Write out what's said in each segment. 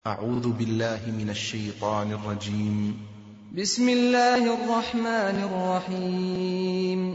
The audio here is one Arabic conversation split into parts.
أعوذ بالله من الشيطان الرجيم. بسم الله الرحمن الرحيم.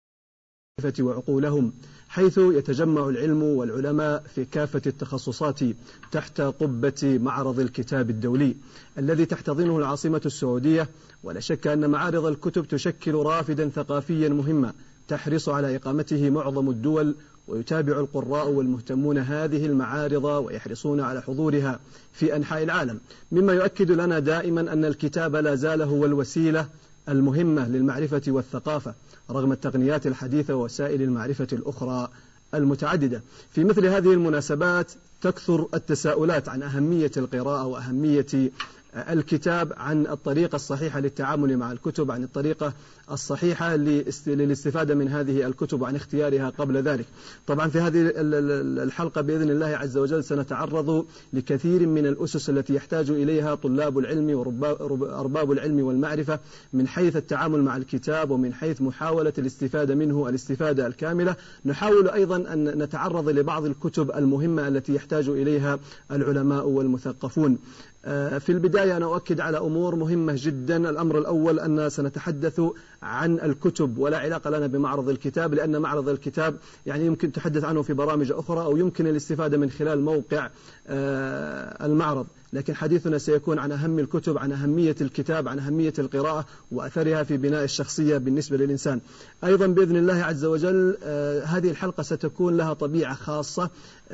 وعقولهم، حيث يتجمع العلم والعلماء في كافة التخصصات تحت قبة معرض الكتاب الدولي الذي تحتضنه العاصمة السعودية. ولا شك أن معارض الكتب تشكل رافدا ثقافيا مهما تحرص على إقامته معظم الدول، ويتابع القراء والمهتمون هذه المعارض ويحرصون على حضورها في أنحاء العالم، مما يؤكد لنا دائما أن الكتاب لا زال هو الوسيلة المهمة للمعرفة والثقافة رغم التقنيات الحديثة ووسائل المعرفة الأخرى المتعددة. في مثل هذه المناسبات تكثر التساؤلات عن أهمية القراءة وأهمية الكتاب، عن الطريقة الصحيحة للتعامل مع الكتب، عن الطريقة الصحيحة للاستفادة من هذه الكتب وعن اختيارها قبل ذلك. طبعا في هذه الحلقة بإذن الله عز وجل سنتعرض لكثير من الأسس التي يحتاج إليها طلاب العلم وأرباب العلم والمعرفة من حيث التعامل مع الكتاب ومن حيث محاولة الاستفادة منه الاستفادة الكاملة. نحاول أيضا أن نتعرض لبعض الكتب المهمة التي يحتاج إليها العلماء والمثقفون. في البداية أنا أؤكد على أمور مهمة جدا. الأمر الأول أن سنتحدث عن الكتب ولا علاقة لنا بمعرض الكتاب، لأن معرض الكتاب يعني يمكن تحدث عنه في برامج أخرى أو يمكن الاستفادة من خلال موقع المعرض، لكن حديثنا سيكون عن أهم الكتب، عن أهمية الكتاب، عن أهمية القراءة وأثرها في بناء الشخصية بالنسبة للإنسان. أيضا بإذن الله عز وجل هذه الحلقة ستكون لها طبيعة خاصة،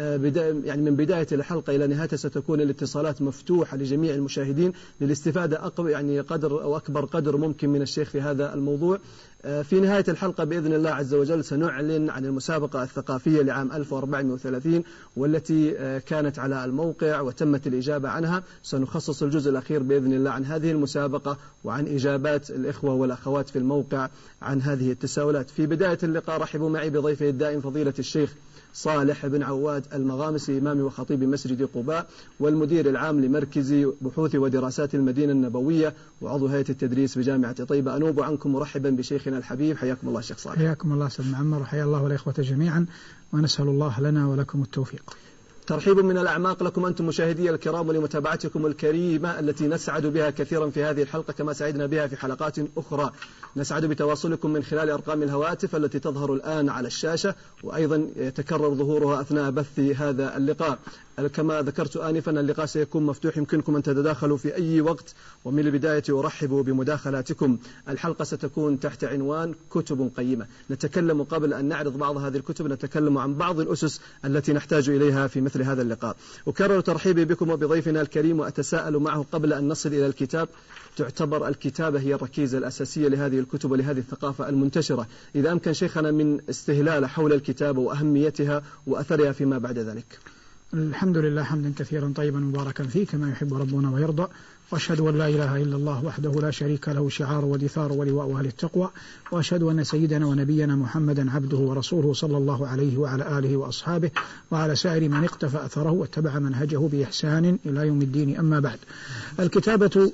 يعني من بداية الحلقة إلى نهايتها ستكون الاتصالات مفتوحة لجميع المشاهدين للاستفادة يعني قدر أو أكبر قدر ممكن من الشيخ في هذا الموضوع. في نهاية الحلقة بإذن الله عز وجل سنعلن عن المسابقة الثقافية لعام 1430 والتي كانت على الموقع وتمت الإجابة عنها. سنخصص الجزء الأخير بإذن الله عن هذه المسابقة وعن إجابات الإخوة والأخوات في الموقع عن هذه التساؤلات. في بداية اللقاء رحبوا معي بضيفه الدائم فضيلة الشيخ صالح بن عواد المغامسي، إمام وخطيب مسجد قباء والمدير العام لمركز بحوث ودراسات المدينة النبوية وعضو هيئة التدريس بجامعة طيبة. أنوب عنكم مرحبا بشيخنا الحبيب، حياكم الله شيخ صالح. حياكم الله سيدنا عمر، وحيا الله والإخوة جميعا، ونسأل الله لنا ولكم التوفيق. ترحيب من الأعماق لكم أنتم مشاهدي الكرام ولمتابعتكم الكريمة التي نسعد بها كثيرا في هذه الحلقة كما سعدنا بها في حلقات أخرى. نسعد بتواصلكم من خلال أرقام الهواتف التي تظهر الآن على الشاشة، وأيضا يتكرر ظهورها أثناء بث هذا اللقاء. كما ذكرت آنفا اللقاء سيكون مفتوح، يمكنكم أن تتداخلوا في أي وقت، ومن البداية أرحب بمداخلاتكم. الحلقة ستكون تحت عنوان كتب قيمة. نتكلم قبل أن نعرض بعض هذه الكتب نتكلم عن بعض الأسس التي نحتاج إليها في مثل هذا اللقاء. أكرر ترحيبي بكم وبضيفنا الكريم وأتساءل معه قبل أن نصل إلى الكتاب. تعتبر الكتابة هي الركيزة الأساسية لهذه الكتب ولهذه الثقافة المنتشرة. إذا أمكن شيخنا من استهلال حول الكتابة وأهميتها وأثرها فيما بعد ذلك. الحمد لله حمدا كثيرا طيبا مباركا فيه كما يحب ربنا ويرضى، وأشهد أن لا إله إلا الله وحده لا شريك له شعار ودثار ولواء أهل التقوى، وأشهد أن سيدنا ونبينا محمدا عبده ورسوله صلى الله عليه وعلى آله وأصحابه وعلى سائر من اقتفى أثره واتبع منهجه بإحسان إلى يوم الدين. أما بعد، الكتابة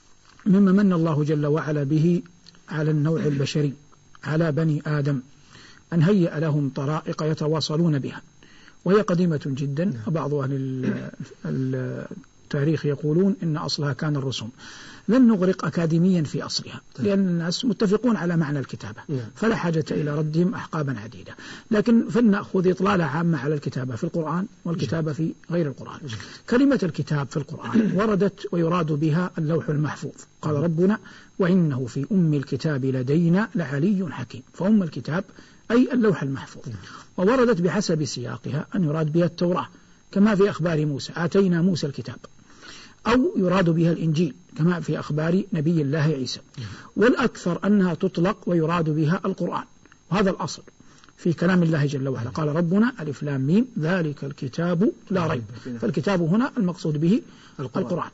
مما من الله جل وعلا به على النوع البشري، على بني آدم، أن هيأ لهم طرائق يتواصلون بها، وهي قديمة جدا. وبعض أهل التاريخ يقولون إن أصلها كان الرسوم. لن نغرق أكاديميا في أصلها لأن الناس متفقون على معنى الكتابة، فلا حاجة إلى ردهم أحقابا عديدة، لكن فلنأخذ إطلالة عامة على الكتابة في القرآن والكتابة في غير القرآن. كلمة الكتاب في القرآن وردت ويراد بها اللوح المحفوظ. قال ربنا: وإنه في أم الكتاب لدينا لعلي حكيم. فأم الكتاب أي اللوح المحفوظ. ووردت بحسب سياقها أن يراد بها التوراة كما في أخبار موسى آتينا موسى الكتاب، أو يراد بها الإنجيل كما في أخبار نبي الله عيسى. والأكثر أنها تطلق ويراد بها القرآن، وهذا الأصل في كلام الله جل وعلا. قال ربنا: ألف لام ميم ذلك الكتاب لا ريب. فالكتاب هنا المقصود به القرآن.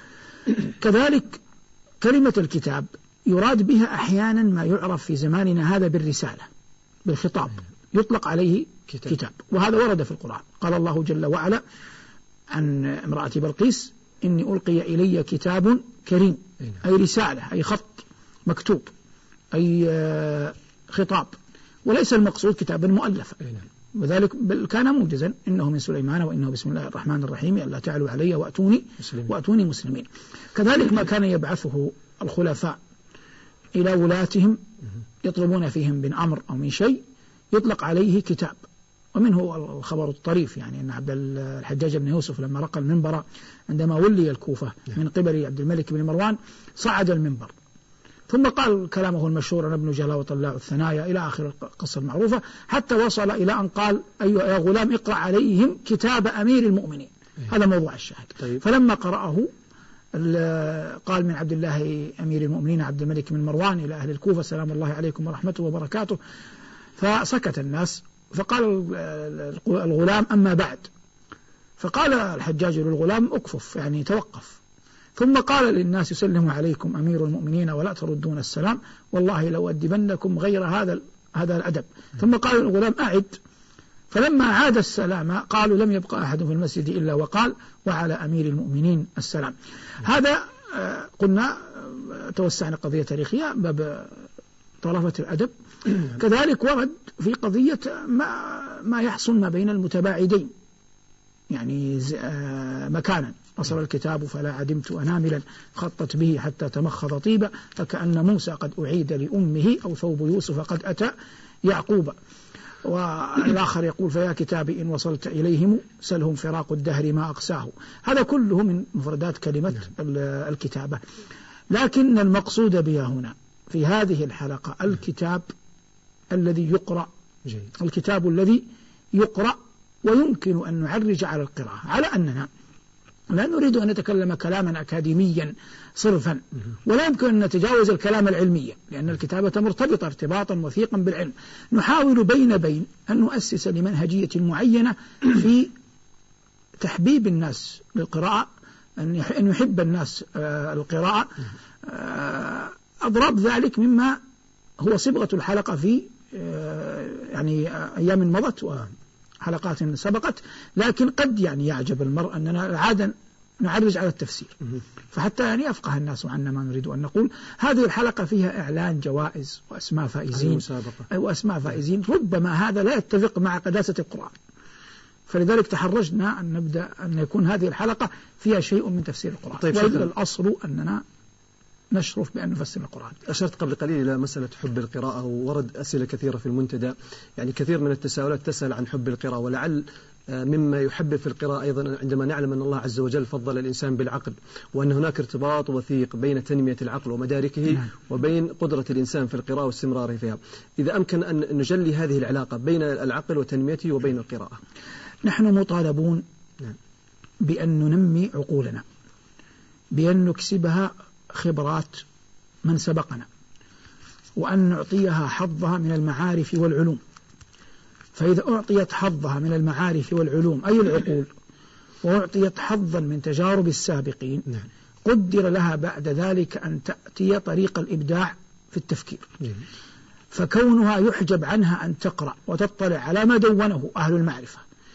كذلك كلمة الكتاب يراد بها أحيانا ما يعرف في زماننا هذا بالرسالة، بالخطاب، يطلق عليه كتاب، وهذا ورد في القرآن. قال الله جل وعلا عن امرأة بلقيس: إني ألقي إلي كتاب كريم، أي رسالة، أي خط مكتوب، أي خطاب، وليس المقصود كتابا مؤلفا، وذلك كان موجزا: إنه من سليمان وإنه بسم الله الرحمن الرحيم ألا تعلوا علي وأتوني مسلمين. كذلك ما كان يبعثه الخلفاء إلى ولاتهم يطلبون فيهم من أمر أو من شيء يطلق عليه كتاب. ومنه الخبر الطريف يعني أن عبد الحجاج بن يوسف لما رقى المنبر عندما ولي الكوفة من قبل عبد الملك بن مروان صعد المنبر ثم قال كلامه المشهور: أنا ابن جلا وطلاع الثنايا إلى آخر القصة المعروفة، حتى وصل إلى أن قال: أيها يا غلام اقرأ عليهم كتاب أمير المؤمنين. هذا موضوع الشاهد. طيب. فلما قرأه قال: من عبد الله أمير المؤمنين عبد الملك بن مروان إلى أهل الكوفة سلام الله عليكم ورحمته وبركاته. فسكت الناس، فقال الغلام: أما بعد. فقال الحجاج للغلام: أكفف، يعني توقف. ثم قال للناس: يسلم عليكم أمير المؤمنين ولا تردون السلام، والله لو أدبنكم غير هذا الأدب. ثم قال الغلام: أعد. فلما عاد السلام قالوا: لم يبقى أحد في المسجد إلا وقال: وعلى أمير المؤمنين السلام. هذا قلنا توسعنا قضية تاريخية باب طرافة الأدب. كذلك ورد في قضية ما يحصل ما بين المتباعدين، يعني مكانا: وصل الكتاب فلا عدمت أناملا خطت به حتى تمخض طيبا، فكأن موسى قد أعيد لأمه، أو ثوب يوسف قد أتى يعقوب. والآخر يقول: فيا كتابي إن وصلت إليهم سلهم فراق الدهر ما أقساه. هذا كله من مفردات كلمة الكتابة. لكن المقصود بها هنا في هذه الحلقة الكتاب الذي يقرأ، الكتاب الذي يقرأ، ويمكن أن نعرج على القراءة، على أننا لا نريد أن نتكلم كلاما أكاديميا صرفا، ولا يمكن أن نتجاوز الكلام العلمي، لأن الكتابة مرتبطة ارتباطا وثيقا بالعلم. نحاول بين أن نؤسس لمنهجية معينة في تحبيب الناس للقراءة، أن يحب الناس القراءة. أضرب ذلك مما هو صبغة الحلقة في يعني أيام مضت وحلقات سبقت، لكن قد يعني يعجب المرء أننا عادة نعرج على التفسير، فحتى يعني يفقه الناس عنا ما نريد أن نقول. هذه الحلقة فيها إعلان جوائز وأسماء فائزين، ربما هذا لا يتفق مع قداسة القرآن، فلذلك تحرجنا أن نبدأ أن يكون هذه الحلقة فيها شيء من تفسير القرآن. طيب، وإلا الأصل أننا نشرف بأن نفسر القرآن. أشرت قبل قليل إلى مسألة حب القراءة، وورد أسئلة كثيرة في المنتدى، يعني كثير من التساؤلات تسأل عن حب القراءة، ولعل مما يحبب في القراءة أيضا عندما نعلم أن الله عز وجل فضل الإنسان بالعقل، وأن هناك ارتباط وثيق بين تنمية العقل ومداركه وبين قدرة الإنسان في القراءة واستمراره فيها. إذا أمكن أن نجلي هذه العلاقة بين العقل وتنميته وبين القراءة. نحن مطالبون بأن ننمي عقولنا، بأن نكسبها خبرات من سبقنا، وأن نعطيها حظها من المعارف والعلوم. فإذا أعطيت حظها من المعارف والعلوم أي العقول، وأعطيت حظا من تجارب السابقين، قدر لها بعد ذلك أن تأتي طريق الإبداع في التفكير. فكونها يحجب عنها أن تقرأ وتطلع على ما دونه أهل المعرفة،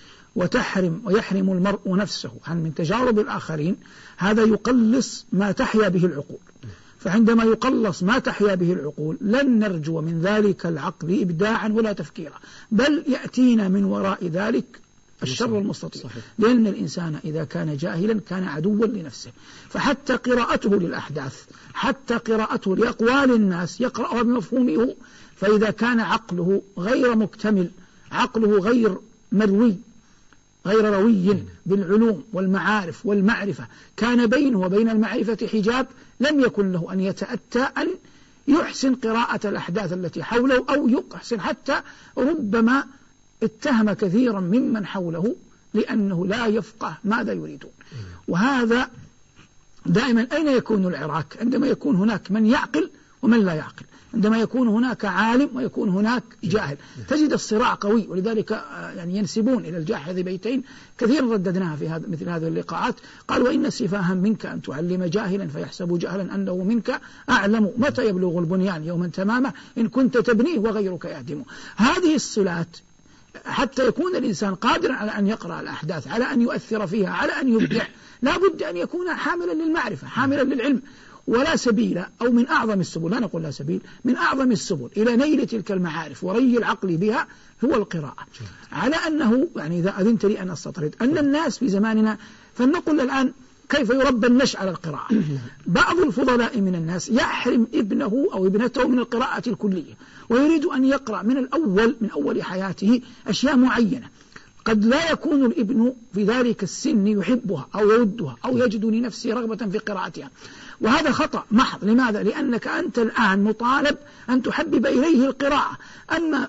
ويحرم المرء نفسه عن من تجارب الآخرين، هذا يقلص ما تحيا به العقول. فعندما يقلص ما تحيا به العقول لن نرجو من ذلك العقل إبداعا ولا تفكيرا، بل يأتينا من وراء ذلك الشر المستطيل. لأن الإنسان إذا كان جاهلا كان عدوا لنفسه. فحتى قراءته للأحداث، حتى قراءته لأقوال الناس يقرأها بمفهومه. فإذا كان عقله غير مكتمل، عقله غير مروي، غير روي بالعلوم والمعارف والمعرفة، كان بينه وبين المعرفة حجاب، لم يكن له أن يتأتى أن يحسن قراءة الأحداث التي حوله، أو يحسن حتى ربما اتهم كثيرا ممن حوله لأنه لا يفقه ماذا يريدون. وهذا دائما أين يكون العراك؟ عندما يكون هناك من يعقل ومن لا يعقل، عندما يكون هناك عالم ويكون هناك جاهل، تجد الصراع قوي. ولذلك يعني ينسبون إلى الجاحظ بيتين كثيرا رددناها في مثل هذه اللقاءات. قال: وإن سفاها منك أن تعلم جاهلا فيحسب جهلا أنه منك أعلم، متى يبلغ البنيان يوما تمامه إن كنت تبنيه وغيرك يهدمه. هذه الصلات حتى يكون الإنسان قادرا على أن يقرأ الأحداث، على أن يؤثر فيها، على أن يبدع، لا بد أن يكون حاملا للمعرفة، حاملا للعلم. ولا سبيل، أو من أعظم السبل، لا نقول لا سبيل، من أعظم السبل إلى نيل تلك المعارف وري العقل بها هو القراءة. على أنه يعني إذا أذنت لي أن أستطرد أن الناس في زماننا، فلنقل الآن كيف يربى النشء على القراءة. بعض الفضلاء من الناس يحرم ابنه أو ابنته من القراءة الكلية، ويريد أن يقرأ من أول حياته أشياء معينة، قد لا يكون الابن في ذلك السن يحبها أو يودها أو يجد لنفسه رغبة في قراءتها، وهذا خطأ محض. لماذا؟ لأنك أنت الآن مطالب أن تحبب إليه القراءة. أما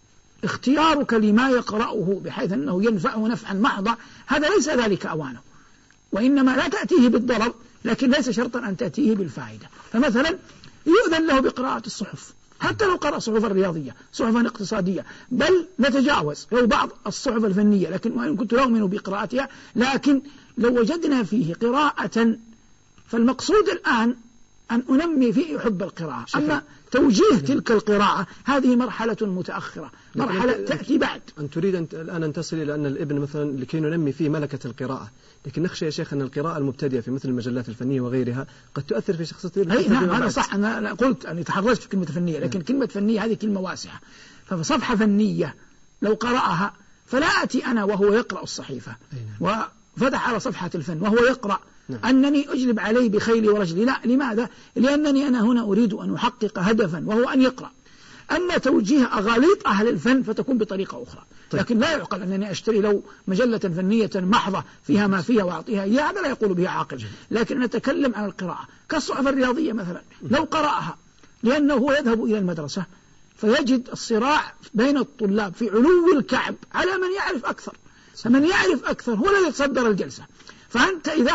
اختيارك لما يقرأه بحيث أنه ينفعه نفعا محضا، هذا ليس ذلك أوانه، وإنما لا تأتيه بالضرر، لكن ليس شرطا أن تأتيه بالفائدة. فمثلا يؤذن له بقراءة الصحف، حتى لو قرأ صحفا رياضية، صحفا اقتصادية، بل نتجاوز لو بعض الصحف الفنية، لكن وإن كنت لا أؤمن بقراءتها، لكن لو وجدنا فيه قراءة، فالمقصود الآن أن أنمي فيه حب القراءة. أما توجيه تلك القراءة هذه مرحلة متأخرة، مرحلة تأتي بعد. أن تريد الآن أن تصل إلى أن الابن مثلا لكي ننمي فيه ملكة القراءة، لكن نخشى يا شيخ أن القراءة المبتدئة في مثل المجلات الفنية وغيرها قد تؤثر في شخصيته. نعم هذا صح، أنا قلت أني تحرجت في كلمة فنية، لكن كلمة فنية هذه كلمة واسعة. فصفحة فنية لو قرأها، فلا أتي أنا وهو يقرأ الصحيفة وفتح على صفحة الفن وهو يقرأ أنني أجلب عليه بخيلي ورجلي، لا. لماذا؟ لأنني أنا هنا أريد أن أحقق هدفا وهو أن يقرأ. أما توجيه أغاليط أهل الفن فتكون بطريقة أخرى. لكن لا يعقل أنني أشتري لو مجلة فنية محضة فيها ما فيها وأعطيها إياه، هذا لا يقول به عاقل. لكن نتكلم عن القراءة كالصحف الرياضية مثلا، لو قرأها لأنه هو يذهب إلى المدرسة فيجد الصراع بين الطلاب في علو الكعب على من يعرف أكثر، فمن يعرف أكثر هو الذي يتصدر الجلسة. فأنت إذا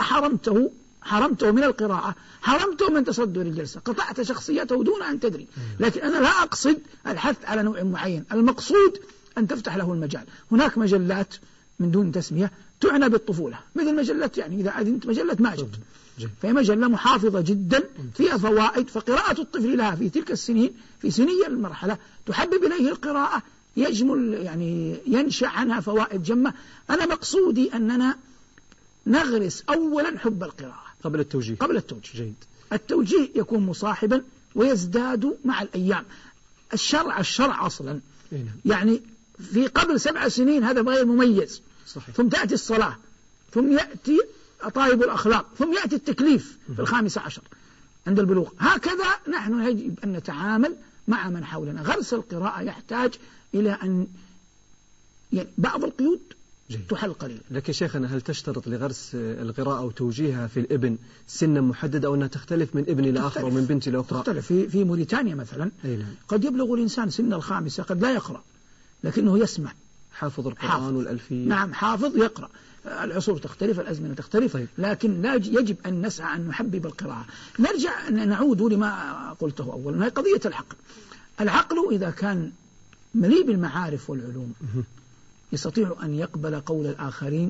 حرمته من القراءة حرمته من تصدر الجلسة، قطعت شخصيته دون أن تدري. لكن أنا لا أقصد الحث على نوع معين، المقصود أن تفتح له المجال. هناك مجلات من دون تسمية تعنى بالطفولة، مثل مجلة يعني إذا أذنت مجلة ماجد، فهي مجلة محافظة جدا فيها فوائد، فقراءة الطفل لها في تلك السنين في سنية المرحلة تحبب إليه القراءة، يجمل يعني ينشأ عنها فوائد جمة. أنا مقصودي أننا نغرس أولا حب القراءة قبل التوجيه. جيد. التوجيه يكون مصاحبا ويزداد مع الأيام. الشرع أصلا يعني في قبل 7 سنين هذا غير مميز، صحيح. ثم تأتي الصلاة، ثم يأتي طيب الأخلاق، ثم يأتي التكليف في 15 عند البلوغ. هكذا نحن يجب أن نتعامل مع من حولنا. غرس القراءة يحتاج إلى أن يعني بعض القيود تحل قليلا. لكن شيخنا هل تشترط لغرس القراءة وتوجيهها في الابن سنا محددة، أو أنها تختلف من ابن إلى آخر ومن بنت إلى أخرى؟ تختلف. في موريتانيا مثلا قد يبلغ الإنسان سن 5 قد لا يقرأ لكنه يسمع، حافظ القرآن والألفية. نعم حافظ يقرأ. العصور تختلف، الأزمنة تختلف، لكن لا يجب أن نسعى أن نحبب القراءة. نرجع نعود لما قلته أولا، هي قضية العقل إذا كان مليء بالمعارف والعلوم يستطيع أن يقبل قول الآخرين،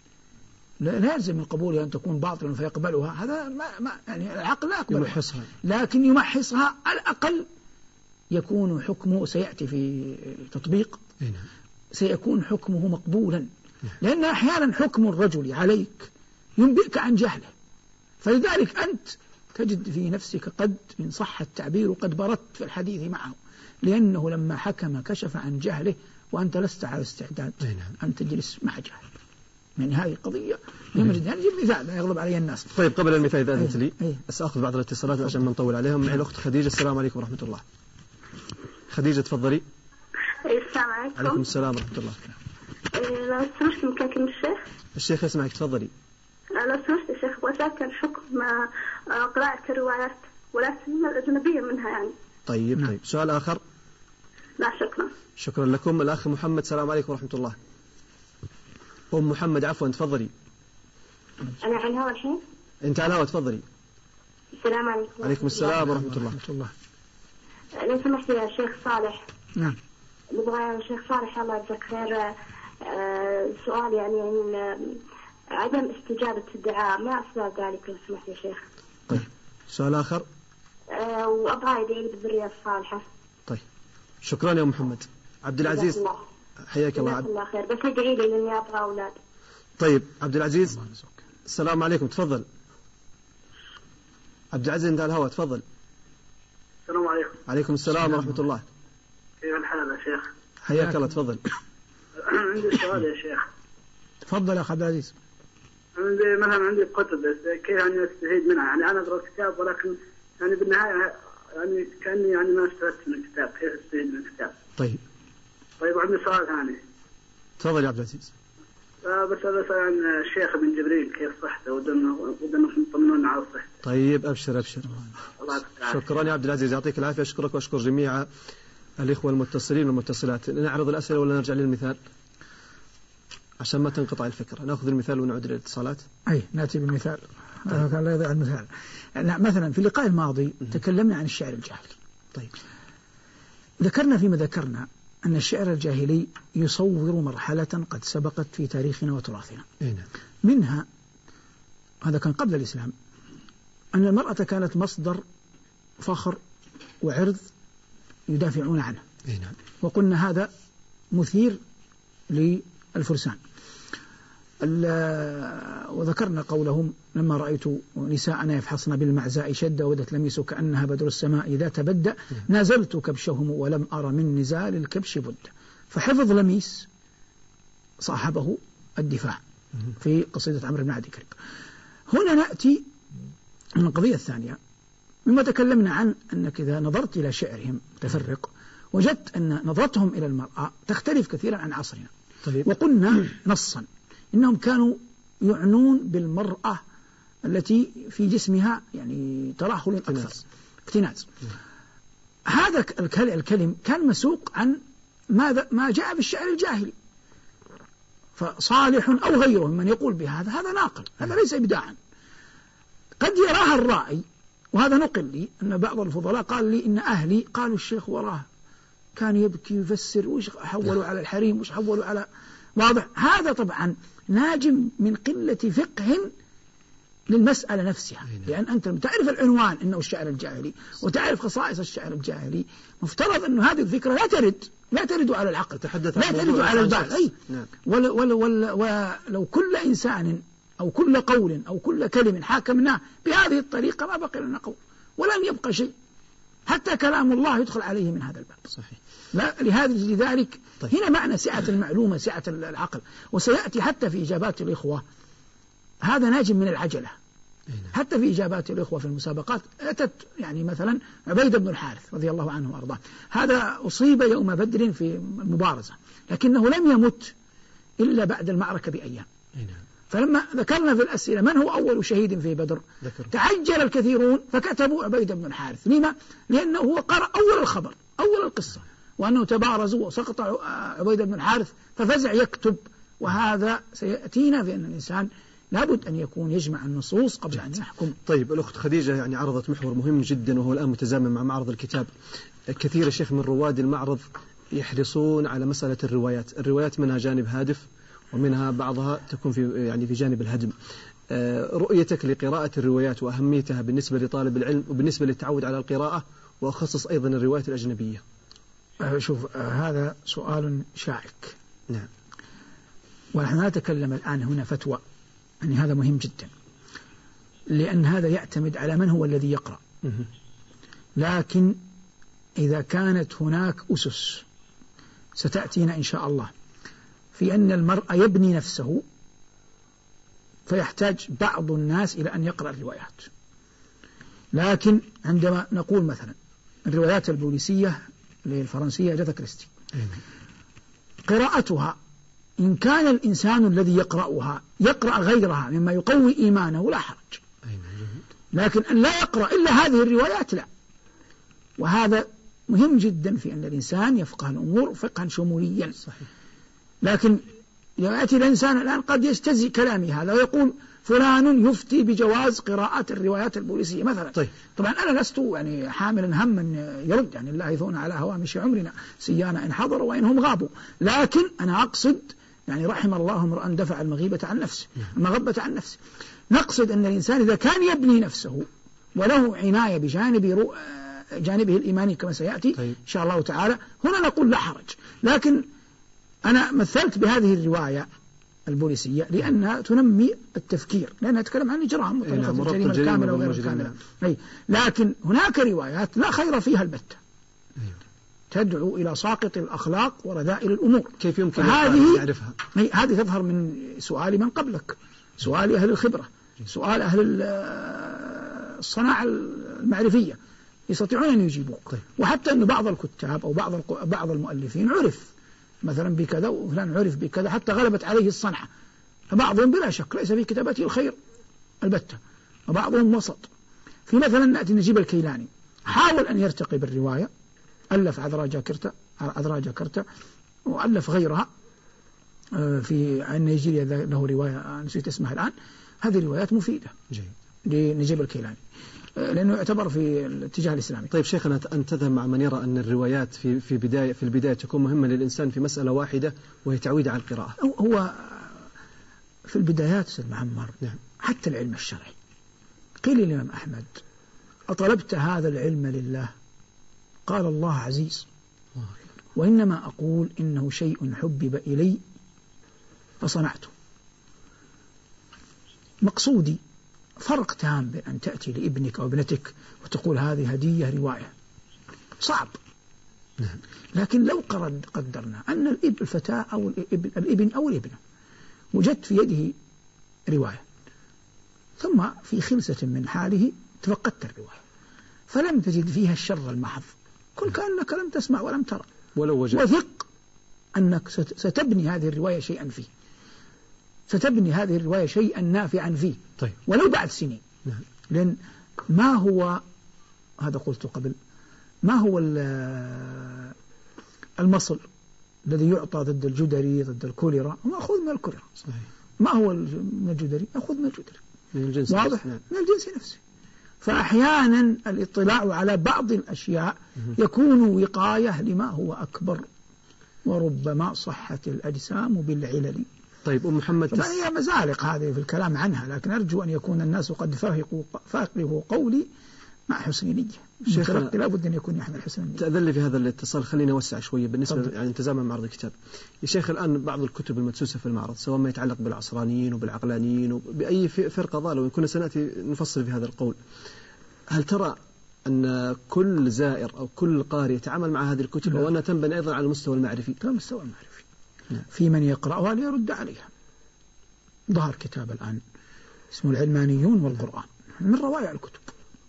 لا يلزم القبول أن تكون باطلا فيقبلها، هذا ما يعني العقل لا يقبلها، يمحصها. لكن يمحصها على الأقل يكون حكمه سيأتي في تطبيق، سيكون حكمه مقبولا. لأن أحيانا حكم الرجل عليك ينبئك عن جهله، فلذلك أنت تجد في نفسك قد إن صح التعبير قد بردت في الحديث معه، لأنه لما حكم كشف عن جهله وأنت لست على استعداد أن تجلس مع جهل. من هذه قضية يعني نجيب مثال يغلب علي الناس. طيب قبل المثال إذا أذنت لي سأخذ بعض الاتصالات عشان ما نطول عليهم. معي الأخت خديجة. السلام عليكم ورحمة الله. خديجة تفضلي. السلام عليكم. عليكم السلام ورحمة الله. لو سمحت ممكن أكلم الشيخ يسمعك تفضلي. لو سمحت يا شيخ وسأسأل حكم قراءة الروايات ولكن الأجنبية منها يعني. طيب سؤال آخر. لا شكرا. شكرا لكم. الأخ محمد. السلام عليكم ورحمة الله. أم محمد عفوا تفضلي. أنا على الهواء الحين. أنت على الهواء تفضلي. السلام عليكم. عليكم السلام ورحمة الله. لو سمحت يا شيخ صالح. نعم. نبغى يا شيخ صالح الله يجزاك خير سؤال يعني عن عدم استجابة الدعاء، ما أسباب ذلك لو سمحت يا شيخ. طيب سؤال آخر. وأبغى يدعي بالذرية الصالحة. طيب شكرا يا محمد. عبد العزيز حياك الله. الله خير بس ادعي لي لأني أبغى أولاد. طيب عبد العزيز السلام عليكم تفضل. عبد العزيز انت على الهواء، تفضل. السلام عليكم. عليكم السلام ورحمة الله. كيف الحال يا شيخ؟ حياك الله، تفضل. عندي سؤال يا شيخ. تفضل يا أخ عبد العزيز. عندي كتب، بس كيف يعني استفيد منها؟ يعني أنا أقرأ كتاب ولكن يعني بالنهاية يعني كأني يعني ما استفدت من الكتاب، كيف استفيد من الكتاب؟ طيب وعندي سؤال ثاني. تفضل يا عبد العزيز. بس أسأل عن الشيخ ابن جبريل كيف صحته، ودنا تطمنون على صحته. طيب أبشر. شكرا يا عبد العزيز، يعطيك العافية. أشكرك وأشكر جميع الإخوة المتصلين والمتصلات. نعرض الأسئلة ولا نرجع للمثال عشان ما تنقطع الفكرة؟ نأخذ المثال ونعود للاتصالات. أي نأتي بالمثال. كان لا يضيع المثال. مثلا في اللقاء الماضي تكلمنا عن الشعر الجاهلي. طيب ذكرنا فيما ذكرنا أن الشعر الجاهلي يصور مرحلة قد سبقت في تاريخنا وتراثنا. منها، هذا كان قبل الإسلام، أن المرأة كانت مصدر فخر وعرض يدافعون عنه. وقلنا هذا مثير للفرسان. وذكرنا قولهم: لما رأيت نساءنا يفحصن بالمعزاء شدة ودت لميس كأنها بدر السماء إذا تبدى نازلت كبشهم ولم أرى من نزال الكبش بد. فحفظ لميس صاحبه الدفاع في قصيدة عمرو بن عدي كريب. هنا نأتي من القضية الثانية، مما تكلمنا عن أنك إذا نظرت إلى شعرهم متفرق وجدت أن نظرتهم إلى المرأة تختلف كثيرا عن عصرنا. طيب. وقلنا نصا إنهم كانوا يعنون بالمرأة التي في جسمها يعني ترهل أكثر، اكتناز. هذا الكلم كان مسوق عن ما جاء بالشعر الجاهلي، فصالح أو غيره من يقول بهذا هذا ناقل، هذا ليس إبداعا. قد يراها الرائي، وهذا نقل لي أن بعض الفضلاء قال لي إن أهلي قالوا الشيخ وراه كان يبكي يفسر، وش حولوا على الحريم، وش حولوا على واضح. هذا طبعا ناجم من قلة فقه للمسألة نفسها، لأن أنت تعرف العنوان إنه الشعر الجاهلي وتعرف خصائص الشعر الجاهلي، مفترض أن هذه الفكرة لا ترد على العقل، لا ترد على البال. أي ولو كل إنسان أو كل قول أو كل كلمة حاكمناه بهذه الطريقة ما بقي لنا قول ولن يبقى شيء، حتى كلام الله يدخل عليه من هذا الباب. صحيح. لذلك طيب. هنا معنى سعة المعلومة، سعة العقل. وسيأتي حتى في إجابات الإخوة هذا ناجم من العجلة. حتى في إجابات الإخوة في المسابقات أتت يعني مثلا عبيد بن الحارث رضي الله عنه وأرضاه، هذا أصيب يوم بدر في المبارزة، لكنه لم يمت إلا بعد المعركة بأيام. فلما ذكرنا في الأسئلة من هو أول شهيد في بدر تعجل الكثيرون فكتبوا عبيد بن الحارث. لما؟ لأنه هو قرأ أول الخبر، أول القصة، وأنه تبارزوا وسقط عبيد بن الحارث ففزع يكتب. وهذا سيأتينا في أن الإنسان لابد أن يكون يجمع النصوص قبل أن يحكم. طيب الأخت خديجة يعني عرضت محور مهم جدا، وهو الآن متزامن مع معرض الكتاب. كثير يا شيخ من رواد المعرض يحرصون على مسألة الروايات منها جانب هادف ومنها بعضها تكون في جانب الهدم. رؤيتك لقراءة الروايات وأهميتها بالنسبة لطالب العلم وبالنسبة للتعود على القراءة، وأخصص أيضا الروايات الأجنبية. شوف، هذا سؤال شائك. نعم. ونحن نتكلم الآن هنا فتوى، يعني هذا مهم جدا، لأن هذا يعتمد على من هو الذي يقرأ. لكن إذا كانت هناك أسس ستأتينا إن شاء الله في أن المرء يبني نفسه، فيحتاج بعض الناس إلى أن يقرأ الروايات. لكن عندما نقول مثلا الروايات البوليسية للفرنسية أجاثا كريستي، قراءتها إن كان الإنسان الذي يقرأها يقرأ غيرها مما يقوي إيمانه لا حرج، لكن أن لا يقرأ إلا هذه الروايات لا. وهذا مهم جدا في أن الإنسان يفقه الأمور فقها شموليا. صحيح. لكن يأتي الإنسان الآن قد يستزي كلامي هذا ويقول فلان يفتي بجواز قراءة الروايات البوليسية مثلا. طيب. طبعا أنا لست يعني حاملا هما يرد، يعني الله يثون على هوامش عمرنا سيانا إن حضروا وإنهم غابوا، لكن أنا أقصد يعني رحم الله امرأ دفع المغيبة عن نفسه، المغبة عن نفسه. نقصد أن الإنسان إذا كان يبني نفسه وله عناية جانبه الإيماني كما سيأتي طيب. إن شاء الله تعالى، هنا نقول لا حرج. لكن أنا مثلت بهذه الرواية البوليسية لأنها تنمي التفكير، لأنها تتكلم عن الإجرام وطريقة الجريمة الكاملة وغير الكاملة. لكن هناك روايات لا خير فيها البتة، تدعو إلى ساقط الأخلاق ورذائل الأمور. كيف يمكن يعرفها؟ هذه تظهر من سؤال من قبلك، سؤال أهل الخبرة، سؤال أهل الصناعة المعرفية يستطيعون أن يجيبوك. وحتى أن بعض الكتاب أو بعض المؤلفين عرف مثلا بكذا وفلان عرف بكذا حتى غلبت عليه الصنعة، فبعضهم بلا شك ليس في كتابته الخير البتة، وبعضهم وسط. في مثلا نأتي نجيب الكيلاني، حاول أن يرتقي بالرواية، ألف عذراء جاكرتا وألف غيرها في نيجيريا له رواية نسيت اسمها الآن. هذه روايات مفيدة لنجيب الكيلاني لأنه يعتبر في الاتجاه الإسلامي. طيب شيخنا، أن تذهب مع من يرى أن الروايات في البداية تكون مهمة للإنسان في مسألة واحدة وهي تعويد على القراءة؟ هو في البدايات سيد معمر حتى العلم الشرعي قيل الإمام أحمد: أطلبت هذا العلم لله؟ قال: الله عزيز، وإنما أقول إنه شيء حبب إلي فصنعته. مقصودي فرق تام بين أن تأتي لابنك أو ابنتك وتقول هذه هدية رواية، صعب. لكن لو قدرنا أن الفتاة أو الابن أو الابنة وجدت في يده رواية ثم في خلسة من حاله تفقدت الرواية فلم تجد فيها الشر المحض، كل كأنك لم تسمع ولم ترى، ولو وجدت، وثق أنك ستبني هذه الرواية شيئا فيه، ستبني هذه الرواية شيئا نافعا فيه. طيب. ولو بعد سنين. لأن ما هو هذا قلت قبل، ما هو المصل الذي يعطى ضد الجدري ضد الكوليرا؟ مأخوذ من الكوليرا. صحيح. ما هو من الجدري؟ أخذ من الجدري، من الجنس، واضح؟ من الجنس نفسه. فأحيانا الاطلاع على بعض الأشياء يكون وقاية لما هو أكبر، وربما صحت الأجسام بالعلل. طيب محمد، طبعا هي مزالق هذه في الكلام عنها، لكن أرجو أن يكون الناس قد فاقهوا قولي مع حسن نية. شيخ لا بد أن يكون يحمل حسن نية. تأذن لي في هذا الاتصال، خلينا نوسع شوية بالنسبة يعني انتزاما مع معرض الكتاب. يا شيخ، الآن بعض الكتب المدسوسة في المعرض سواء ما يتعلق بالعصرانيين وبالعقلانيين وبأي فرقة ضالة، وإن كنا سنأتي نفصل في هذا القول، هل ترى أن كل زائر أو كل قارئ يتعامل مع هذه الكتب أو أنها تنبني أيضا على المستوى المعرفي؟ على المستوى المعرفي. في من يقرأها ليرد عليها. ظهر كتاب الآن اسمه العلمانيون والقرآن، من روائع الكتب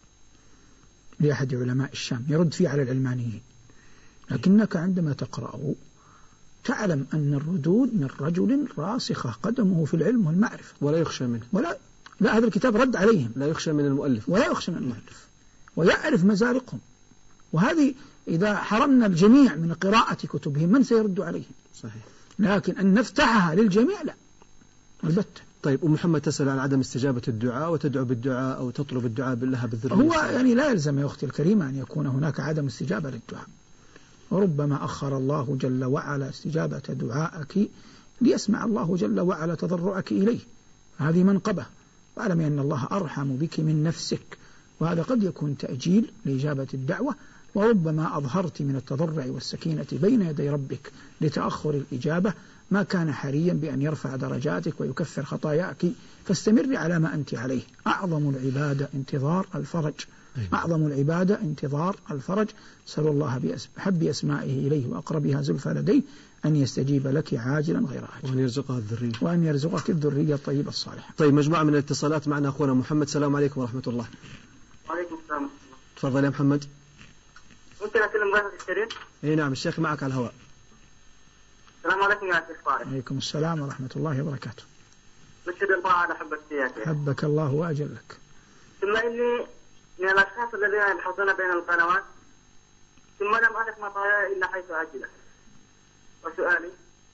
لأحد علماء الشام، يرد فيه على العلمانيين، لكنك عندما تقرأه تعلم أن الردود من رجل راسخة قدمه في العلم والمعرفة، ولا يخشى منه، لا هذا الكتاب رد عليهم، لا يخشى من المؤلف، ولا يخشى من المؤلف، ويعرف مزارقهم. وهذه إذا حرمنا الجميع من قراءة كتبهم من سيرد عليهم؟ صحيح. لكن أن نفتحها للجميع لا، البتة. طيب، محمد تسأل عن عدم استجابة الدعاء وتدعو بالدعاء أو تطلب الدعاء بالله بالذرية. هو يعني لا يلزم يا أختي الكريمة أن يكون هناك عدم استجابة للدعاء، وربما أخر الله جل وعلا استجابة دعائك ليسمع الله جل وعلا تضرعك إليه، هذه منقبة، واعلمي أن الله أرحم بك من نفسك، وهذا قد يكون تأجيل لإجابة الدعوة، وربما أظهرت من التضرع والسكينة بين يدي ربك لتأخر الإجابة ما كان حريا بأن يرفع درجاتك ويكفر خطاياك، فاستمر على ما أنت عليه. أعظم العبادة انتظار الفرج، أعظم العبادة انتظار الفرج. سأل الله بحب أسمائه إليه وأقربها زلفى لديه أن يستجيب لك عاجلا غير عاجل، وأن يرزقك الذرية الطيبة الصالحة. طيب، مجموعة من الاتصالات معنا أخونا محمد. السلام عليكم ورحمة الله. وعليكم السلام. تفضل يا محمد. ممكن أكلم ضيفك الكريم؟ إيه نعم، الشيخ معك على الهواء. السلام عليكم يا شيخ صالح. عليكم السلام ورحمة الله وبركاته. نشهد الله على حبك فيك. حبك الله وأجلك. ثم إني من الأشخاص الذين يبحثون بين القنوات، ثم لم ألف مطايا إلا حيث أجله. وسؤالي،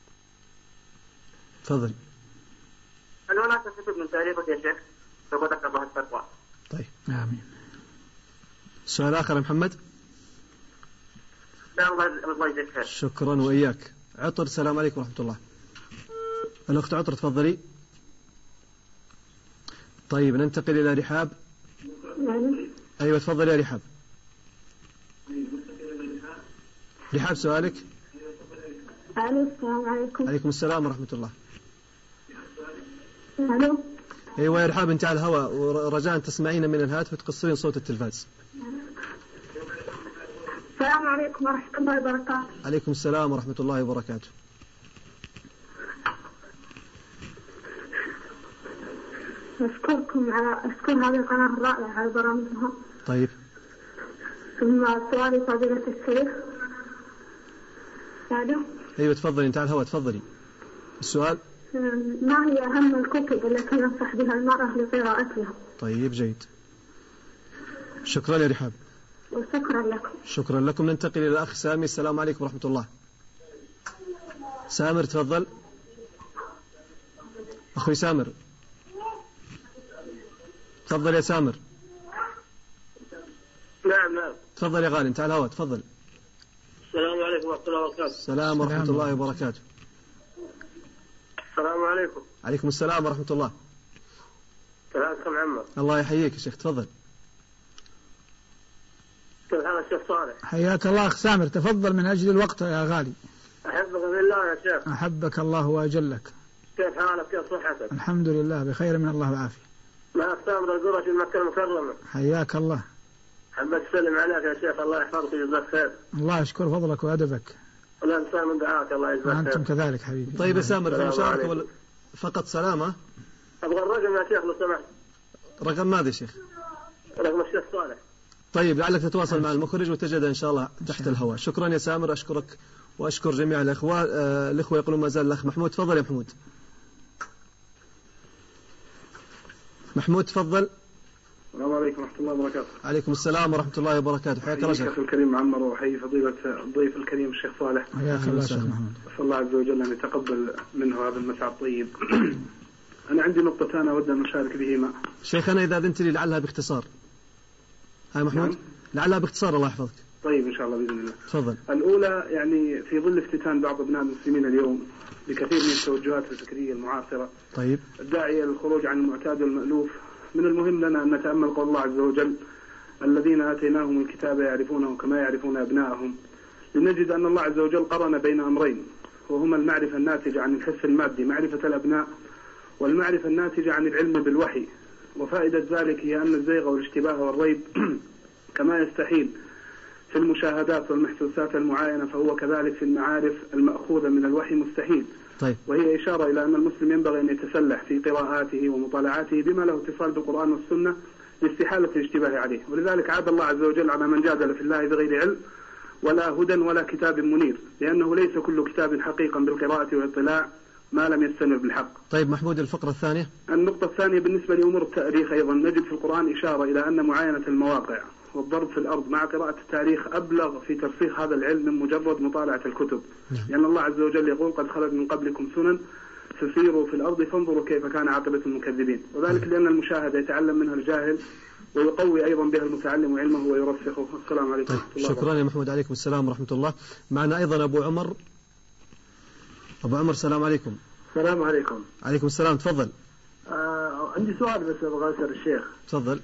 تفضل. هل هناك كتب من تأليفك يا شيخ ثبتك الله التقوى؟ طيب، آمين. سؤال آخر يا محمد. لا، الله يجزيك خير. شكرا وإياك. عطر، السلام عليكم ورحمة الله. الأخت عطر تفضلي. طيب، ننتقل إلى رحاب. أيوة تفضلي يا رحاب. رحاب سؤالك. السلام عليكم. عليكم السلام ورحمة الله. الو. ايوه يا رحاب، انت على الهواء، ورجاء تسمعين من الهاتف وتقصرين صوت التلفاز. السلام عليكم ورحمة الله وبركاته. عليكم السلام ورحمة الله وبركاته. أشكر هذه القناة الرائعة على برامجها. طيب. ثم سؤالي فضيلة الشيخ. ايوه تفضلي، انت على الهواء، تفضلي. السؤال: ما هي أهم الكتب التي ينصح بها المرأة لقراءتها؟ طيب جيد، شكرا يا رحاب. وشكرا لكم. شكرا لكم. ننتقل إلى الأخ سامي. السلام عليكم ورحمة الله. سامر تفضل. أخوي سامر تفضل يا سامر. نعم. تفضل يا غالي، انت على الهواء، تفضل. السلام عليكم ورحمة الله وبركاته. السلام ورحمة الله وبركاته. السلام عليكم. عليكم السلام ورحمة الله. كيفكم عمر؟ الله يحييك يا شيخ، تفضل. كيف حالك الشيخ صالح؟ حياك الله أخ سامر، تفضل من أجل الوقت يا غالي. أحبك بالله يا شيخ. أحبك الله وأجلك. كيف حالك؟ كيف صحتك؟ الحمد لله بخير من الله والعافية. معك سامر القرشي من مكة المكرمة. حياك الله. حبيت أسلم عليك يا شيخ، الله يحفظك ويجزاك خير. الله يشكر فضلك وأدبك. ولا إنسان من دعاك، الله يجزاك خير. وأنتم كذلك حبيبي. طيب يا سامر، في مشاركة ولا فقط سلامة؟ أبغى الرقم يا شيخ لو سمحت. رقم ماذا يا شيخ؟ رقم الشيخ صالح. طيب لعلك تتواصل مع المخرج وتجد إن شاء الله تحت الهواء. شكرا يا سامر، أشكرك وأشكر جميع الإخوة يقولون ما زال الأخ محمود. تفضل يا محمود. محمود تفضل. السلام عليكم ورحمة الله وبركاته. عليكم السلام ورحمة الله وبركاته. حياك الله شيخ. الشيخ الكريم عمر، وحي فضيلة الضيف الكريم الشيخ صالح. حياك الله شيخ محمود. أسأل الله عز وجل أن يتقبل منه هذا المسعى الطيب. أنا عندي نقطتان أود أن أشارك بهما. شيخنا إذا أذنت لي لعلها باختصار. هاي محمود. نعم. لعلها باختصار، الله يحفظك. طيب إن شاء الله بإذن الله. تفضل. الأولى يعني في ظل افتتان بعض أبناء المسلمين اليوم بكثير من التوجهات الفكرية المعاصرة. طيب. الداعية للخروج عن المعتاد والمألوف، من المهم لنا أن نتأمل قول الله عز وجل: الذين آتيناهم الكتاب يعرفونه كما يعرفون أبناءهم. لنجد أن الله عز وجل قرن بين أمرين، وهما المعرفة الناتجة عن الحس المادي معرفة الأبناء، والمعرفة الناتجة عن العلم بالوحي. وفائدة ذلك هي أن الزيغ والاشتباه والريب كما يستحيل في المشاهدات والمحسوسات المعاينة، فهو كذلك في المعارف المأخوذة من الوحي مستحيل. طيب. وهي إشارة إلى أن المسلم ينبغي أن يتسلح في قراءاته ومطالعاته بما له اتصال بالقرآن والسنة لاستحالة الاشتباه عليه. ولذلك عاد الله عز وجل على من جادل في الله بغير علم ولا هدى ولا كتاب منير، لأنه ليس كل كتاب حقيقا بالقراءة والاطلاع ما لم يستنر بالحق. طيب محمود، الفقرة الثانية. النقطة الثانية بالنسبة لأمور التاريخ، أيضا نجد في القرآن إشارة إلى أن معاينة المواقع والضرب في الأرض مع قراءة التاريخ أبلغ في ترسيخ هذا العلم من مجرد مطالعة الكتب. لأن الله عز وجل يقول: قد خلت من قبلكم سنن فسيروا في الأرض فانظروا كيف كان عاقبة المكذبين. وذلك لأن المشاهد يتعلم منها الجاهل ويقوي أيضا بها المتعلم علمه ويرسخه. السلام عليكم ورحمة الله. شكرا يا محمود. عليكم السلام ورحمة الله. معنا أيضا أبو عمر. أبو عمر السلام عليكم. السلام عليكم. عليكم السلام، تفضل. عندي سؤال بس أبغى أسأل الشيخ. تفضل.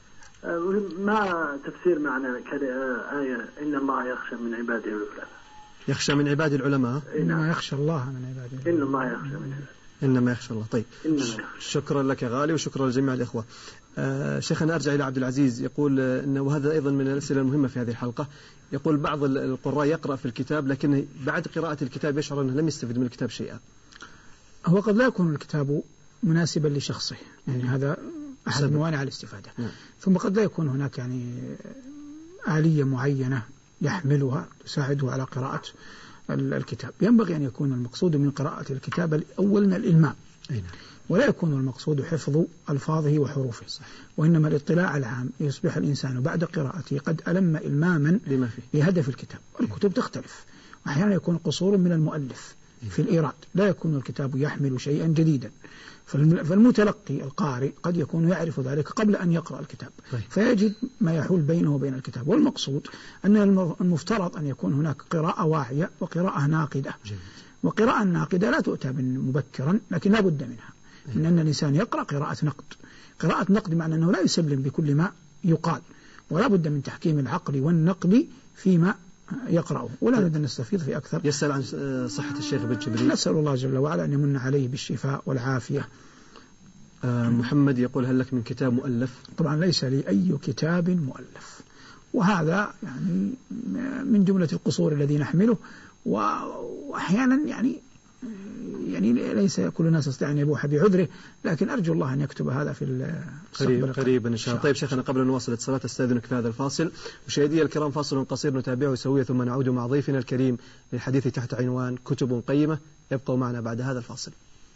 ما تفسير معنى آية إن الله يخشى من عباده العلماء؟ يخشى من عباد العلماء. إنما يخشى الله من عباده. إن الله يخشى من عباده. إنما يخشى الله. طيب. شكرا لك يا غالي وشكرا لجميع الإخوة. شيخنا أرجع إلى عبد العزيز، يقول إنه وهذا أيضا من الأسئلة المهمة في هذه الحلقة. يقول بعض القراء يقرأ في الكتاب لكن بعد قراءة الكتاب يشعر أنه لم يستفد من الكتاب شيئا. هو قد لا يكون الكتاب مناسبا لشخصه، يعني هذا أحد موانع الاستفادة. ثم قد لا يكون هناك يعني آلية معينة يحملها تساعده على قراءة الكتاب. ينبغي أن يكون المقصود من قراءة الكتاب أولا الإلمام، ولا يكون المقصود حفظ ألفاظه وحروفه، وإنما الاطلاع العام. يصبح الإنسان بعد قراءته قد ألم إلماما لهدف الكتاب. الكتب تختلف، أحيانا يكون قصور من المؤلف في الإيراد، لا يكون الكتاب يحمل شيئا جديدا، فالمتلقي القارئ قد يكون يعرف ذلك قبل أن يقرأ الكتاب، فيجد ما يحول بينه وبين الكتاب. والمقصود أن المفترض أن يكون هناك قراءة واعية وقراءة ناقدة. وقراءة ناقدة لا تؤتى مبكرا، لكن لا بد منها. إن الإنسان يقرأ قراءة نقد. قراءة نقد معنى أنه لا يسلم بكل ما يقال، ولا بد من تحكيم العقل والنقد فيما يقرأه، ولا نريد أن نستفيض في أكثر. يسأل عن صحة الشيخ بن جبريل. نسأل الله جل وعلا أن يمن عليه بالشفاء والعافية محمد يقول هل لك من كتاب مؤلف؟ طبعا ليس لي أي كتاب مؤلف، وهذا يعني من جملة القصور الذي نحمله، وأحيانا يعني ليس كل الناس يستطيع أن يبوح بعذره، لكن أرجو الله أن يكتب هذا في قريبا إن شاء الله. طيب شيخنا، قبل أن نواصل الاتصالات أستاذنك في هذا الفاصل. مشاهدي الكرام، فاصل قصير نتابعه سويا ثم نعود مع ضيفنا الكريم للحديث تحت عنوان كتب قيمة. يبقوا معنا بعد هذا الفاصل.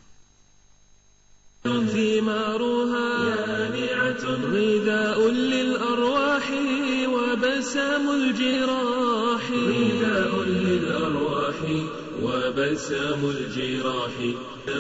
ثمارها يانعة غذاء للأرواح وبسام الجراح، غذاء للأرواح وبسام الجراح.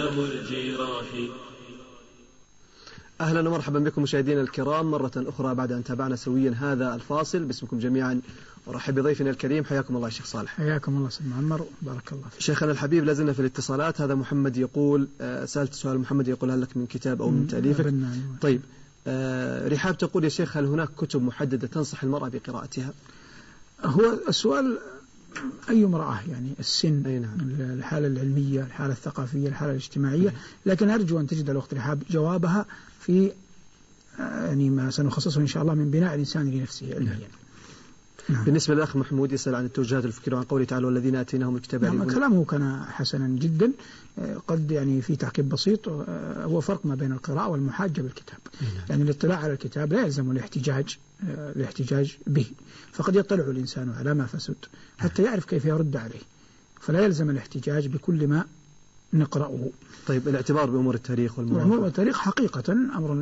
أهلا ومرحبا بكم مشاهدينا الكرام مرة أخرى بعد أن تابعنا سويا هذا الفاصل. باسمكم جميعا أرحب بضيفنا الكريم. حياكم الله شيخ صالح. حياكم الله سيد معمر، بارك الله فيك. شيخنا الحبيب، لازلنا في الاتصالات. هذا محمد يقول، سألت سؤال محمد يقول هل لك من كتاب أو من تأليفك؟ طيب رحاب تقول يا شيخ هل هناك كتب محددة تنصح المرأة بقراءتها؟ هو السؤال أي امرأة، يعني السن، الحالة العلمية، الحالة الثقافية، الحالة الاجتماعية، لكن أرجو أن تجد الأخت رحاب جوابها في يعني ما سنخصصه إن شاء الله من بناء الإنسان لنفسه علميا. نعم. بالنسبة للأخ محمود يسأل عن التوجيهات الفكرة عن قوله تعالى والذين آتيناهم الكتاب. نعم، كلامه كان حسنا جدا، قد يعني في تعقيب بسيط، هو فرق ما بين القراءة والمحاجة بالكتاب. يعني الاطلاع على الكتاب لا يلزم الاحتجاج به، فقد يطلع الإنسان على ما فسد حتى يعرف كيف يرد عليه، فلا يلزم الاحتجاج بكل ما نقرأه. طيب الاعتبار بأمور التاريخ والمواقع. التاريخ حقيقة أمر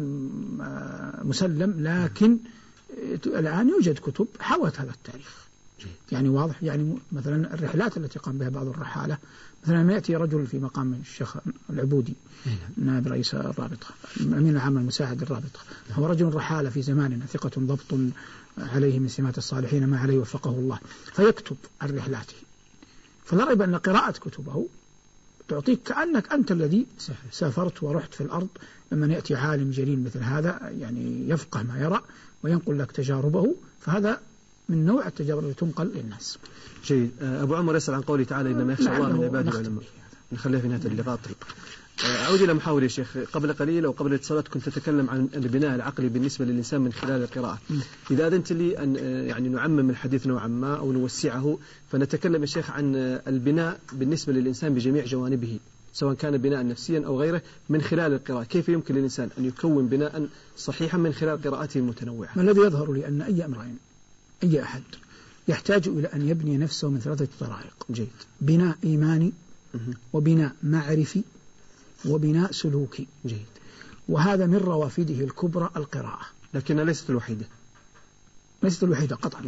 مسلم، لكن الآن يوجد كتب حوت هذا التاريخ، يعني واضح. يعني مثلا الرحلات التي قام بها بعض الرحالة، مثلا ما يأتي رجل في مقام الشيخ العبودي نائب رئيس الرابطة، الأمين العام المساعد الرابطة، هو رجل رحالة في زماننا، ثقة ضبط عليه من سمات الصالحين ما عليه وفقه الله، فيكتب عن رحلاته. فلا ريب أن قراءة كتبه تعطيك كأنك أنت الذي سافرت ورحت في الأرض. لما يأتي عالم جليل مثل هذا يعني يفقه ما يرى وينقل لك تجاربه، فهذا من نوع التجارب التي تنقل للناس. جيد. أبو عمر يسأل عن قوله تعالى إنما يخشى الله من عباده العلماء. نخليها في نهاية اللقاء. أعود إلى محاور يا شيخ. قبل قليل أو قبل الاتصالات كنت تتكلم عن البناء العقلي بالنسبة للإنسان من خلال القراءة. إذا أذنت لي أن يعني نعمم الحديث نوعا ما أو نوسعه، فنتكلم يا شيخ عن البناء بالنسبة للإنسان بجميع جوانبه، سواء كان بناء نفسيا أو غيره، من خلال القراءة. كيف يمكن للإنسان أن يكون بناء صحيحا من خلال قراءته المتنوعة؟ ما الذي يظهر لي أن أي أمرين، أي أحد يحتاج إلى أن يبني نفسه من 3 طرائق. جيد. بناء إيماني، وبناء معرفي، وبناء سلوكي. جيد. وهذا من روافده الكبرى القراءة، لكنها ليست الوحيدة. ليست الوحيدة قطعا.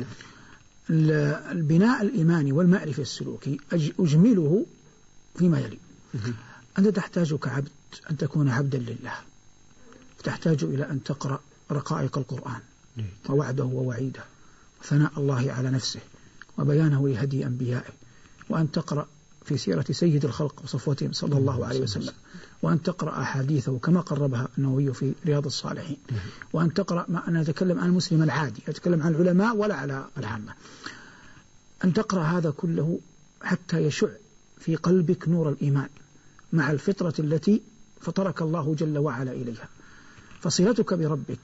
البناء الإيماني والمعرفي السلوكي أجمله فيما يلي. أنت تحتاج كعبد أن تكون عبدا لله، تحتاج إلى أن تقرأ رقائق القرآن ووعده ووعيده، ثناء الله على نفسه وبيانه لهدي أنبيائه، وأن تقرأ في سيرة سيد الخلق وصفوتهم صلى الله عليه وسلم، وأن تقرأ أحاديثه كما قربها النووي في رياض الصالحين، وأن تقرأ ما أنا أتكلم عن المسلم العادي، أتكلم عن العلماء ولا على العامة، أن تقرأ هذا كله حتى يشع في قلبك نور الإيمان مع الفطرة التي فطرك الله جل وعلا إليها. فصلتك بربك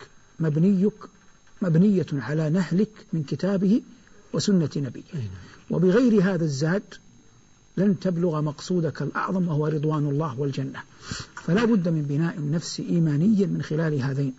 مبنية على نهلك من كتابه وسنة نبيه، وبغير هذا الزاد لن تبلغ مقصودك الأعظم وهو رضوان الله والجنة. فلا بد من بناء النفس إيمانيا من خلال هذين،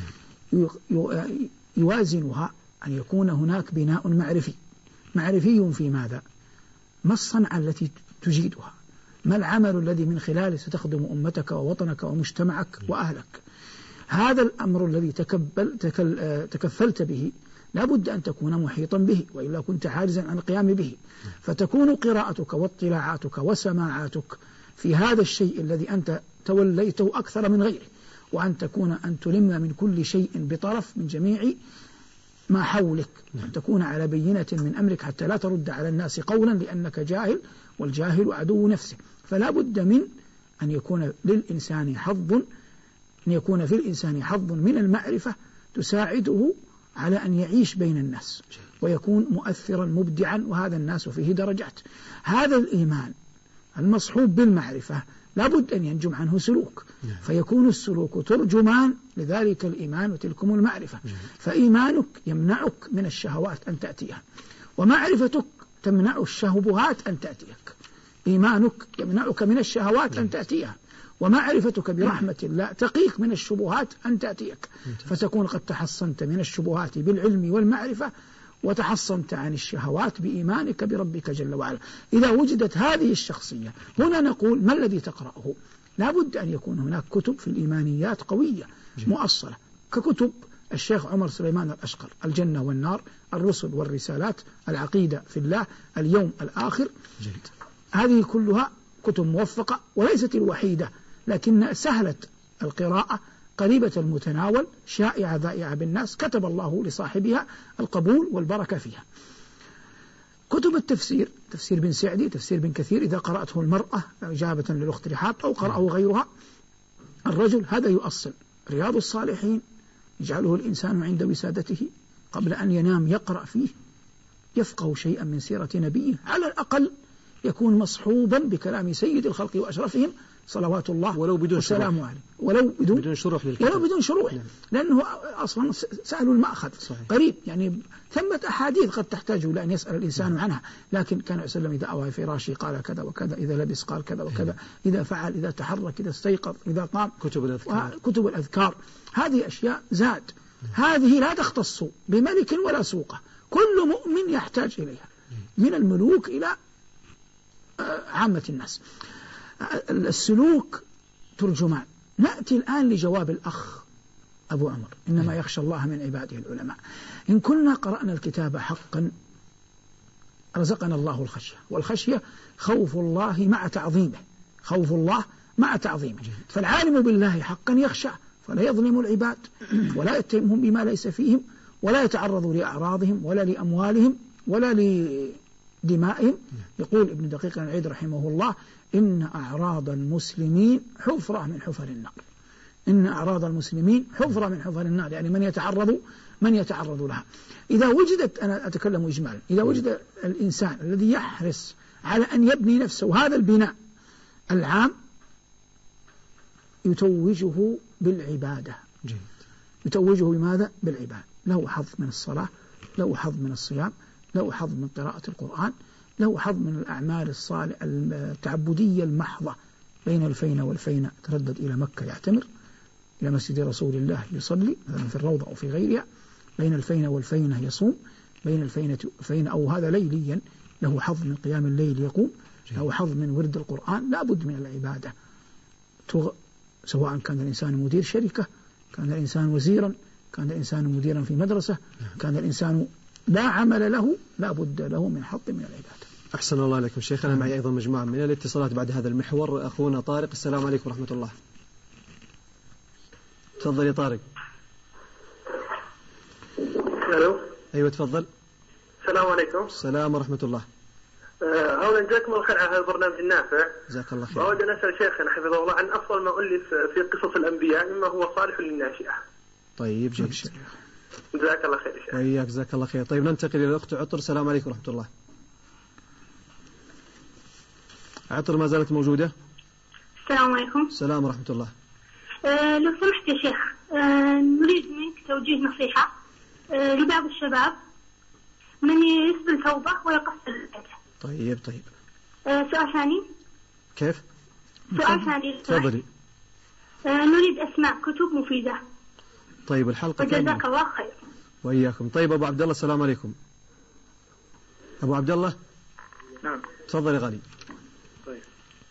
يوازنها أن يكون هناك بناء معرفي في ماذا؟ ما الصنعة التي تجيدها؟ ما العمل الذي من خلاله ستخدم أمتك ووطنك ومجتمعك وأهلك؟ هذا الأمر الذي تكفلت به لا بد أن تكون محيطا به، وإلا كنت عاجزا عن القيام به. فتكون قراءتك واطلاعاتك وسماعاتك في هذا الشيء الذي أنت توليته أكثر من غيره، وأن تكون أن تلم من كل شيء بطرف من جميع ما حولك، أن تكون على بينة من أمرك حتى لا ترد على الناس قولا لأنك جاهل، والجاهل عدو نفسه. فلا بد من أن يكون في الإنسان حظ من المعرفة تساعده على أن يعيش بين الناس ويكون مؤثرا مبدعا، وهذا الناس فيه درجات. هذا الإيمان المصحوب بالمعرفة لابد أن ينجم عنه سلوك، فيكون السلوك ترجمان لذلك الإيمان وتلكم المعرفة. فإيمانك يمنعك من الشهوات أن تأتيها، ومعرفتك تمنع الشهبهات أن تأتيك. إيمانك يمنعك من الشهوات أن تأتيها، ومعرفتك برحمة الله تقيك من الشبهات أن تأتيك، فتكون قد تحصنت من الشبهات بالعلم والمعرفة، وتحصنت عن الشهوات بإيمانك بربك جل وعلا. إذا وجدت هذه الشخصية هنا نقول ما الذي تقرأه؟ لا بد أن يكون هناك كتب في الإيمانيات قوية مؤصلة، ككتب الشيخ عمر سليمان الأشقر، الجنة والنار، الرسل والرسالات، العقيدة في الله، اليوم الآخر. هذه كلها كتب موفقة وليست الوحيدة، لكن سهلة القراءة، قريبة المتناول، شائعة ذائعة بالناس، كتب الله لصاحبها القبول والبركة فيها. كتب التفسير، تفسير بن سعدي، تفسير بن كثير، إذا قرأته المرأة إجابة للأخت رحاب أو قرأه غيرها الرجل، هذا يؤصل. رياض الصالحين يجعله الإنسان عند وسادته قبل أن ينام يقرأ فيه، يفقه شيئا من سيرة نبيه، على الأقل يكون مصحوبا بكلام سيد الخلق وأشرفهم صلوات الله ولو بدون شروح، ولو بدون شروح لأنه أصلا سألوا المأخذ صحيح. قريب يعني ثمة أحاديث قد تحتاج إلى أن يسأل الإنسان عنها، لكن كان عليه وسلم إذا أوى فراشي قال كذا وكذا، إذا لبس قال كذا وكذا، إذا فعل، إذا تحرك، إذا استيقظ، إذا قام. كتب الأذكار هذه أشياء زاد، هذه لا تختص بملك ولا سوقة، كل مؤمن يحتاج إليها، من الملوك إلى عامة الناس. السلوك ترجمان. نأتي الآن لجواب الأخ أبو عمر، إنما يخشى الله من عباده العلماء. إن كنا قرأنا الكتاب حقا رزقنا الله الخشية، والخشية خوف الله مع تعظيمه، خوف الله مع تعظيمه. فالعالم بالله حقا يخشى، فلا يظلم العباد ولا يتهمهم بما ليس فيهم، ولا يتعرض لأعراضهم ولا لأموالهم ولا لدمائهم. يقول ابن دقيق العيد رحمه الله: إن أعراض المسلمين حفرة من حفر النار. إن أعراض المسلمين حفرة من حفر النار، يعني من يتعرض لها. إذا وجدت، أنا أتكلم إجمالا، إذا وجد الإنسان الذي يحرص على أن يبني نفسه هذا البناء العام، يتوجه بالعبادة. يتوجه بماذا؟ بالعبادة. له حظ من الصلاة، له حظ من الصيام، له حظ من قراءة القرآن، له حظ من الأعمال الصالحة التعبدية المحضة. بين الفين والفين تردد إلى مكة يعتمر، إلى مسجد رسول الله يصلي في الروضة أو في غيرها. بين الفين والفين يصوم، بين الفين أو هذا ليليا له حظ من قيام الليل يقوم، له حظ من ورد القرآن. لا بد من العبادة، سواء كان الإنسان مدير شركة، كان الإنسان وزيرا، كان الإنسان مديرا في مدرسة، كان الإنسان لا عمل له، لا بد له من حظ من العبادة. أحسن الله عليكم شيخ. أنا معي أيضا مجموعة من الاتصالات بعد هذا المحور. أخونا طارق، السلام عليكم ورحمة الله. تفضل يا طارق. ألو. أيوة تفضل. السلام عليكم. السلام ورحمة الله. أولا جزاكم الله خير على هذا البرنامج النافع. جزاك الله خير. وأود أن أسأل شيخنا حفظه الله عن أفضل ما ألف في قصص الأنبياء مما هو صالح للناشئة. طيب جيد. جزاك الله خير شيخ. وإياك جزاك الله خير. طيب ننتقل إلى الأخت عطر. السلام عليكم ورحمة الله. عطر ما زالت موجودة؟ السلام عليكم. السلام ورحمة الله. لو سمحت يا شيخ، نريد منك توجيه نصيحة لبعض الشباب من يسبل ثوبه ويقصر الحجة. طيب. سؤال ثاني. كيف؟ سؤال ثاني. تفضلي. نريد أسماء كتب مفيدة. طيب الحلقة وجزاك الله خير. وإياكم. طيب أبو عبد الله، السلام عليكم. أبو عبد الله. نعم. تفضل يا غالي. طيب.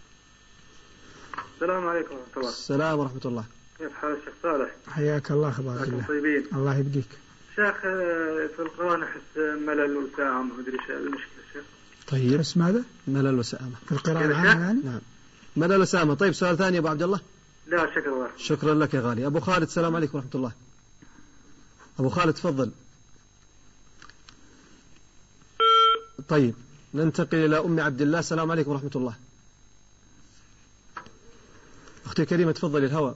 السلام عليكم ورحمة الله. السلام ورحمة الله. كيف حال الشيخ صالح؟ حياك الله. أخبارك الله؟ طيبين. الله يبقيك. شيخ في القرآن أحس ملل وساعة، ما أدري إيش المشكلة شيخ. طيب. بس ماذا؟ ملل وسآمة في القراءة العامة يعني؟ نعم. ملل وسآمة. طيب سؤال ثاني يا أبو عبد الله. لا شكرا الله. شكرا لك يا غالي. أبو خالد، السلام عليكم ورحمة الله. أبو خالد تفضل. طيب ننتقل إلى أم عبد الله. السلام عليكم ورحمة الله. أختي كريمة تفضلي، الهواء.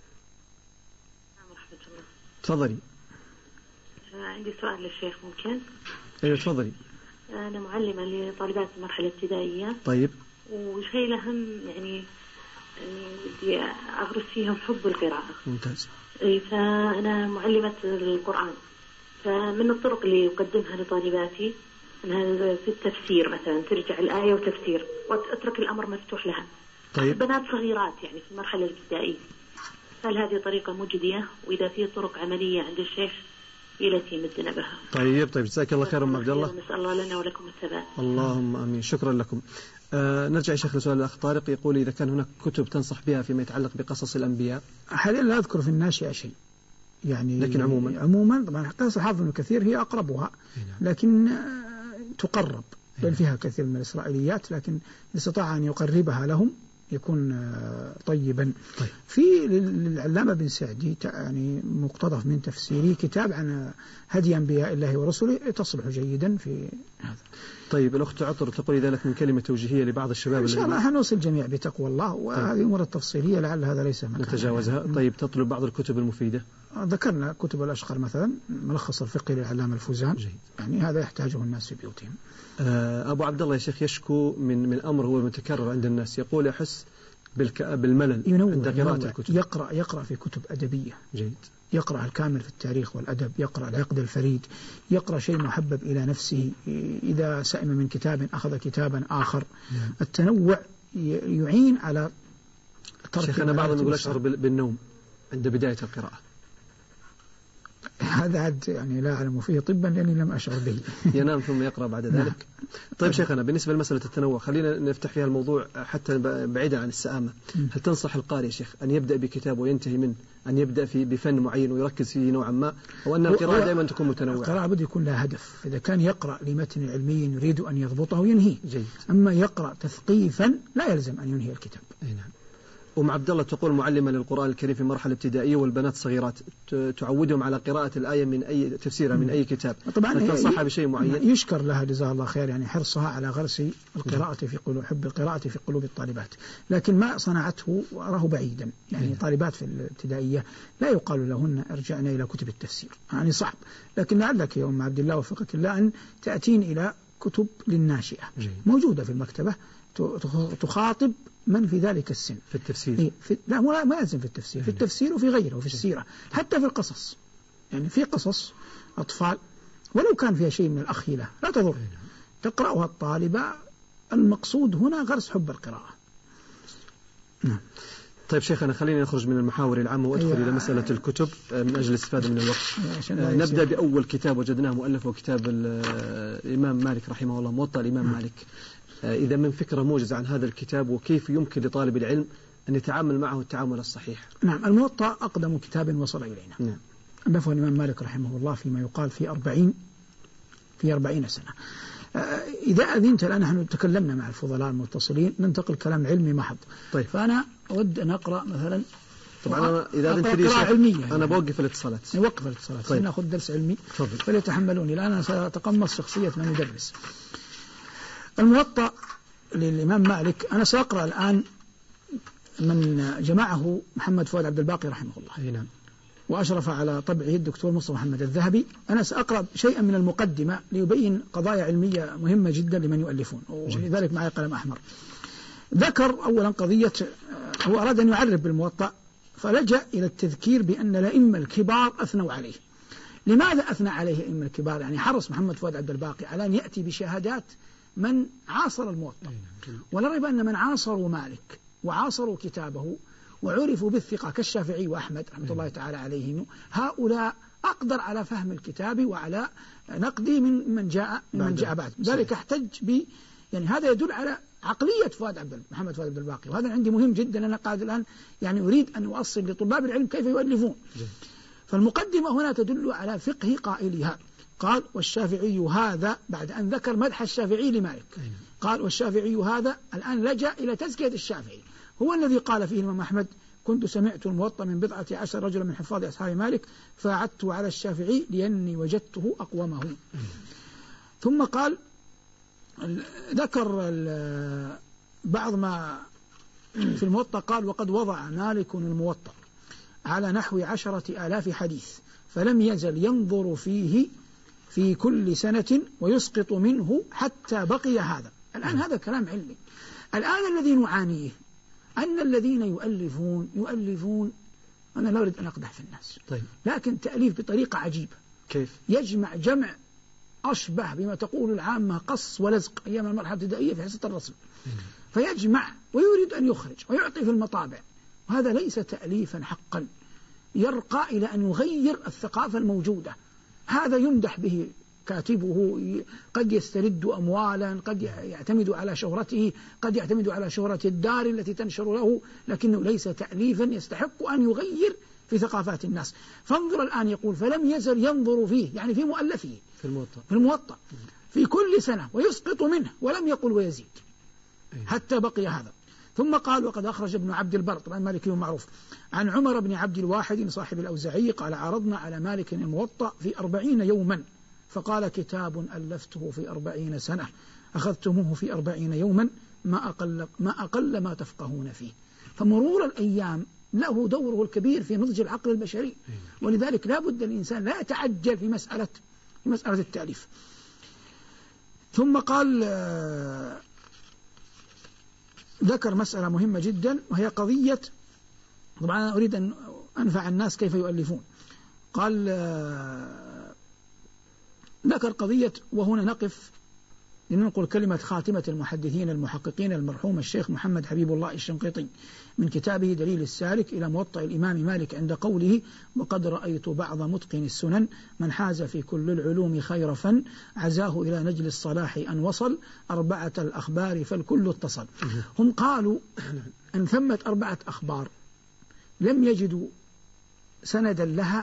تفضلي. عندي سؤال للشيخ ممكن؟ أيوة تفضلي. أنا معلمة لطالبات المرحلة الابتدائية. طيب. وشيء لهم يعني بدي أغرس فيهم حب القراءة. ممتاز. فأنا معلمة القرآن، فمن الطرق اللي أقدمها لطالباتي أنها في التفسير مثلا ترجع الآية وتفسير وأترك الأمر مفتوح لها. طيب. بنات صغيرات يعني في المرحلة الابتدائية، هل هذه طريقة مجدية؟ وإذا في طرق عملية عند الشيخ التي يمدنا بها. طيب جزاك الله خير أم عبد الله. نسأل الله لنا ولكم الثبات. اللهم آمين. شكرا لكم. نرجع يا شيخ لسؤال الأخ طارق، يقول إذا كان هناك كتب تنصح بها فيما يتعلق بقصص الأنبياء. حاليا لا أذكر في الناشئة شيء يعني، لكن عموما طبعا قصص الحافظ ابن كثير هي أقربها، لكن تقرب لأن فيها كثير من الإسرائيليات، لكن استطاع أن يقربها لهم يكون طيبا. طيب. في للعلامة بن سعدي يعني مقتطف من تفسيري كتاب عن هدي أنبياء الله ورسله تصلح جيدا في هذا. طيب الأخت عطر تقول ذلك من كلمة توجيهية لبعض الشباب إن شاء الله هنوصل الجميع بتقوى الله، وهذه الأمور التفصيلية لعل هذا ليس مكان نتجاوزها. طيب تطلب بعض الكتب المفيدة؟ ذكرنا كتب الأشقر مثلا، ملخص الفقه للعلامة الفوزان. جيد. يعني هذا يحتاجه الناس في بيوتهم. أبو عبد الله يا شيخ يشكو من أمر هو متكرر عند الناس، يقول يحس بالملل عند قراءة الكتب. يقرأ في كتب أدبية. جيد. يقرأ الكامل في التاريخ والأدب، يقرأ العقد الفريد، يقرأ شيء محبب إلى نفسه، إذا سئم من كتاب أخذ كتابا آخر. التنوع يعين على ترك. شيخنا بعضهم يقول أشعر بالنوم عند بداية القراءة. هذا يعني لا أعلم فيه طبا لأني لم أشعر به. ينام ثم يقرأ بعد ذلك. طيب شيخنا بالنسبة لمسألة التنوع خلينا نفتح فيها الموضوع حتى بعيدا عن السآمة. هل تنصح القارئ يا شيخ أن يبدأ بكتاب وينتهي منه، أن يبدأ بفن معين ويركز فيه نوعا ما، أو أن القراءة دائما تكون متنوعة؟ القراءة بد يكون لها هدف. إذا كان يقرأ لمتن علمي يريد أن يضبطه ينهي. جيد. أما يقرأ تثقيفا لا يلزم أن ينهي الكتاب. نعم. أم عبد الله تقول معلمة للقرآن الكريم في مرحلة ابتدائية والبنات صغيرات، تعودهم على قراءة الآية من أي تفسيرها من أي كتاب، طبعا تنصحها بشيء معين؟ يشكر لها جزاها الله خير، يعني حرصها على غرس القراءة في قلوب، حب القراءة في قلوب الطالبات، لكن ما صنعته أراه بعيدا. يعني طالبات في الابتدائية لا يقال لهن ارجعنا إلى كتب التفسير، يعني صعب. لكن لعلك يا أم عبد الله وفقك الله أن تأتين إلى كتب للناشئة موجودة في المكتبة تخاطب من في ذلك السن. في التفسير؟ لا ما يلزم في التفسير، في التفسير وفي غيره وفي السيرة، حتى في القصص. يعني في قصص أطفال ولو كان فيها شيء من الأخيلة لا تضر، تقرأها الطالبة. المقصود هنا غرس حب القراءة. نعم. طيب شيخنا خلينا نخرج من المحاور العامة وأدخل إلى مسألة الكتب من أجل الاستفادة من الوقت. نبدأ بأول كتاب وجدناه مؤلفه كتاب الإمام مالك رحمه الله، موطأ الإمام مالك. إذا من فكرة موجزة عن هذا الكتاب وكيف يمكن لطالب العلم أن يتعامل معه التعامل الصحيح. نعم. الموطأ أقدم كتاب وصل إلينا. نعم. ألفه الإمام مالك رحمه الله فيما يقال في 40 سنة. إذا أذنت الآن نحن تكلمنا مع الفضلاء المتصلين، ننتقل كلام علمي محض. طيب. فأنا أود أن أقرأ مثلا. طبعا إذا أذنت لي علمية أنا بوقف الاتصالات. نوقف الاتصالات. طيب. سنأخذ درس علمي. تفضل. فليتحملوني الآن، أنا سأتقمص شخصية من مدرس. الموطأ للإمام مالك أنا سأقرأ الآن من جمعه محمد فؤاد عبد الباقي رحمه الله. نعم. وأشرف على طبعه الدكتور مصطفى محمد الذهبي. أنا سأقرأ شيئا من المقدمة ليبين قضايا علمية مهمة جدا لمن يؤلفون، ولذلك معي قلم أحمر. ذكر أولا قضية، هو أراد أن يعرف بالموطأ فلجأ إلى التذكير بأن الأئمة الكبار أثنوا عليه. لماذا أثنى عليه الأئمة الكبار؟ يعني حرص محمد فؤاد عبد الباقي على أن يأتي بشهادات من عاصر الموطأ، ولا ريب أن من عاصروا مالك وعاصروا كتابه وعرفوا بالثقة كالشافعي وأحمد رحمة الله تعالى عليهم، هؤلاء أقدر على فهم الكتاب وعلى نقده من جاء بعد ذلك. احتج يعني هذا يدل على عقلية محمد فؤاد عبد الباقي، وهذا عندي مهم جدا. أنا قاعد الآن يعني أريد أن أؤصل لطلاب العلم كيف يؤلفون. فالمقدمة هنا تدل على فقه قائلها. قال والشافعي هذا، بعد أن ذكر مدح الشافعي لمالك قال والشافعي هذا، الآن لجأ إلى تزكية الشافعي. هو الذي قال فيه الإمام أحمد كنت سمعت الموطأ من 14 رجلا من حفاظ أصحاب مالك فعدت على الشافعي لأني وجدته أقومه. ثم قال ذكر بعض ما في الموطأ، قال وقد وضع مالك الموطأ على نحو 10,000 حديث فلم يزل ينظر فيه في كل سنة ويسقط منه حتى بقي هذا. الآن هذا كلام علمي. الآن الذي نعانيه أن الذين يؤلفون أنا لا أريد أن أقدح في الناس، طيب. لكن تأليف بطريقة عجيبة. كيف؟ يجمع جمع أشبه بما تقول العامة قص ولزق أيام المرحلة الابتدائية في حصة الرسم، فيجمع ويريد أن يخرج ويعطي في المطابع، وهذا ليس تأليفا حقا، يرقى إلى أن يغير الثقافة الموجودة. هذا يمدح به كاتبه، قد يسترد أموالا، قد يعتمد على شهرته، قد يعتمد على شهرة الدار التي تنشر له، لكنه ليس تأليفا يستحق أن يغير في ثقافات الناس. فانظر الآن يقول فلم يزل ينظر فيه، يعني في مؤلفه في الموطأ في كل سنة ويسقط منه، ولم يقل ويزيد حتى بقي هذا. ثم قال وقد أخرج ابن عبد البر، طبعا مالكي معروف، عن عمر بن عبد الواحد صاحب الأوزاعي قال عرضنا على مالك الموطأ في 40 يوما، فقال كتاب ألفته في 40 سنة أخذتموه في 40 يوما ما أقل ما تفقهون فيه. فمرور الأيام له دوره الكبير في نضج العقل البشري، ولذلك لا بد الإنسان لا يتعجل في مسألة التأليف. ثم قال ذكر مسألة مهمة جدا، وهي قضية، طبعا أنا أريد أن أنفع الناس كيف يؤلفون. قال ذكر قضية، وهنا نقف لننقل كلمة خاتمة المحدثين المحققين المرحوم الشيخ محمد حبيب الله الشنقيطي من كتابه دليل السالك إلى موطأ الإمام مالك عند قوله وقد رأيت بعض متقن السنن من حاز في كل العلوم خير فن عزاه إلى نجل الصلاح أن وصل 4 الأخبار فالكل اتصل. هم قالوا أن ثمة 4 أخبار لم يجدوا سندا لها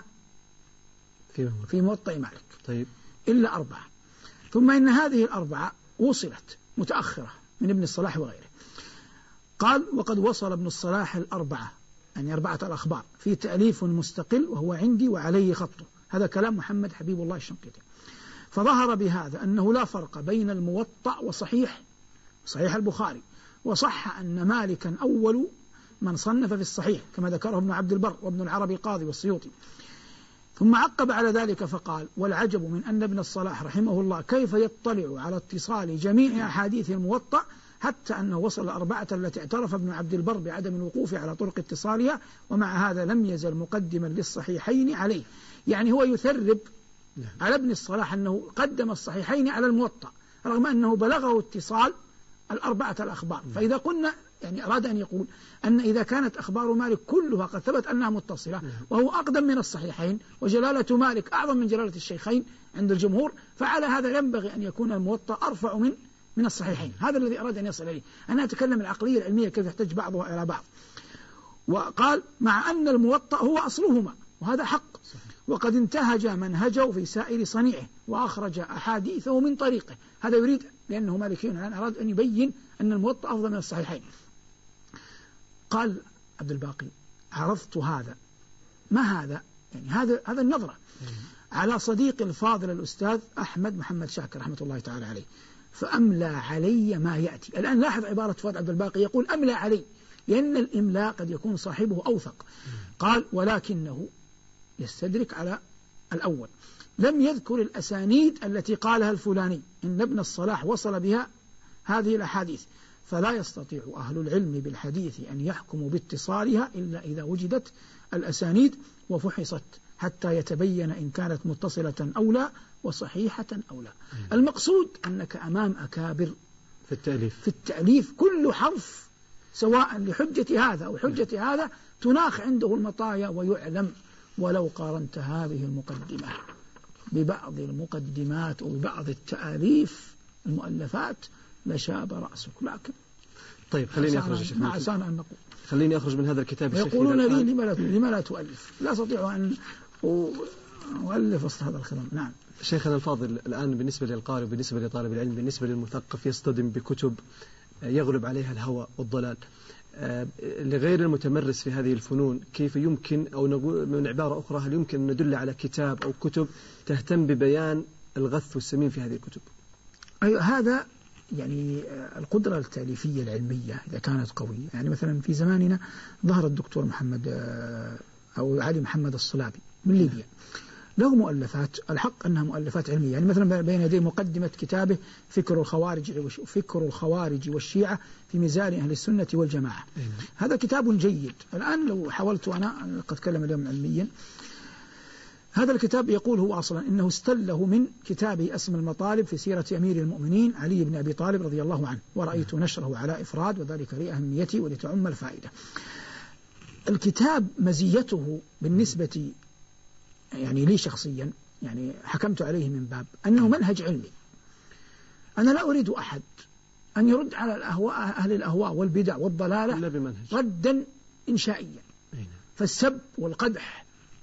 في موطأ مالك، طيب، إلا 4، ثم إن هذه 4 وصلت متأخرة من ابن الصلاح وغيره. قال وقد وصل ابن الصلاح 4 يعني 4 الأخبار في تأليف مستقل وهو عندي وعليه خطه. هذا كلام محمد حبيب الله الشنقيطي. فظهر بهذا أنه لا فرق بين الموطأ وصحيح البخاري، وصح أن مالكا أول من صنف في الصحيح كما ذكره ابن عبد البر وابن العربي القاضي والسيوطي. ثم عقب على ذلك فقال والعجب من أن ابن الصلاح رحمه الله كيف يطلع على اتصال جميع أحاديث الموطأ حتى أنه وصل 4 التي اعترف ابن عبد البر بعدم الوقوف على طرق اتصالها، ومع هذا لم يزل مقدما للصحيحين عليه. يعني هو يثرب على ابن الصلاح أنه قدم الصحيحين على الموطأ رغم أنه بلغه اتصال 4 الأخبار. فإذا قلنا يعني أراد أن يقول أن إذا كانت أخبار مالك كلها قد ثبت أنها متصلة وهو أقدم من الصحيحين وجلالة مالك أعظم من جلالة الشيخين عند الجمهور، فعلى هذا ينبغي أن يكون الموطأ أرفع من الصحيحين. هذا الذي أراد أن يصل إليه. أنا أتكلم العقلية العلمية كيف يحتاج بعضها إلى بعض. وقال مع أن الموطأ هو أصلهما، وهذا حق، وقد انتهج منهجه في سائر صنيعه وأخرج أحاديثه من طريقه. هذا يريد لأنه مالكي الآن أراد أن يبين أن الموطأ أفضل من الصحيحين. قال عبد الباقي عرضت هذا، ما هذا يعني هذا النظرة على صديق الفاضل الأستاذ أحمد محمد شاكر رحمة الله تعالى عليه، فأملى علي ما يأتي. الآن لاحظ عبارة فؤاد عبد الباقي يقول أملى علي، لأن الإملاء قد يكون صاحبه أوثق. قال ولكنه يستدرك على الأول، لم يذكر الأسانيد التي قالها الفلاني إن ابن الصلاح وصل بها هذه الأحاديث، فلا يستطيع أهل العلم بالحديث أن يحكموا باتصالها إلا إذا وجدت الأسانيد وفحصت حتى يتبين إن كانت متصلة أو لا وصحيحة أو لا. المقصود أنك أمام أكابر في التأليف كل حرف سواء لحجة هذا أو حجة هذا تناخ عنده المطايا ويعلم. ولو قارنت هذه المقدمة ببعض المقدمات وببعض التأليف المؤلفات لشاب رأسك. لكن طيب خليني أخرج ما عسانا أن نقول خليني أخرج من هذا الكتاب. يقولون لي لما لا تؤلف؟ لا أستطيع أن أؤلف أصل هذا الخضم. نعم شيخنا الفاضل، الآن بالنسبة للقارئ وبالنسبة لطالب العلم بالنسبة للمثقف يصطدم بكتب يغلب عليها الهوى والضلال. لغير المتمرس في هذه الفنون كيف يمكن، أو نقول من عبارة أخرى، هل يمكن أن ندل على كتاب أو كتب تهتم ببيان الغث والسمين في هذه الكتب؟ أيوة، هذا يعني القدرة التأليفية العلمية إذا كانت قوية. يعني مثلا في زماننا ظهر الدكتور محمد أو علي محمد الصلابي من ليبيا، له مؤلفات، الحق أنها مؤلفات علمية. يعني مثلا بين يدي مقدمة كتابه فكر الخوارج والشيعة في ميزان أهل السنة والجماعة. هذا كتاب جيد. الآن لو حاولت أنا قد أتكلم اليوم علميا، هذا الكتاب يقول هو أصلا إنه استله من كتابه أسم المطالب في سيرة أمير المؤمنين علي بن أبي طالب رضي الله عنه، ورأيت نشره على إفراد، وذلك لأهميته ولتعم الفائدة. الكتاب مزيته بالنسبة يعني لي شخصيا، يعني حكمت عليه من باب أنه منهج علمي. أنا لا أريد أحد أن يرد على أهل الأهواء والبدع والضلالة ردا إنشائيا، فالسب والقدح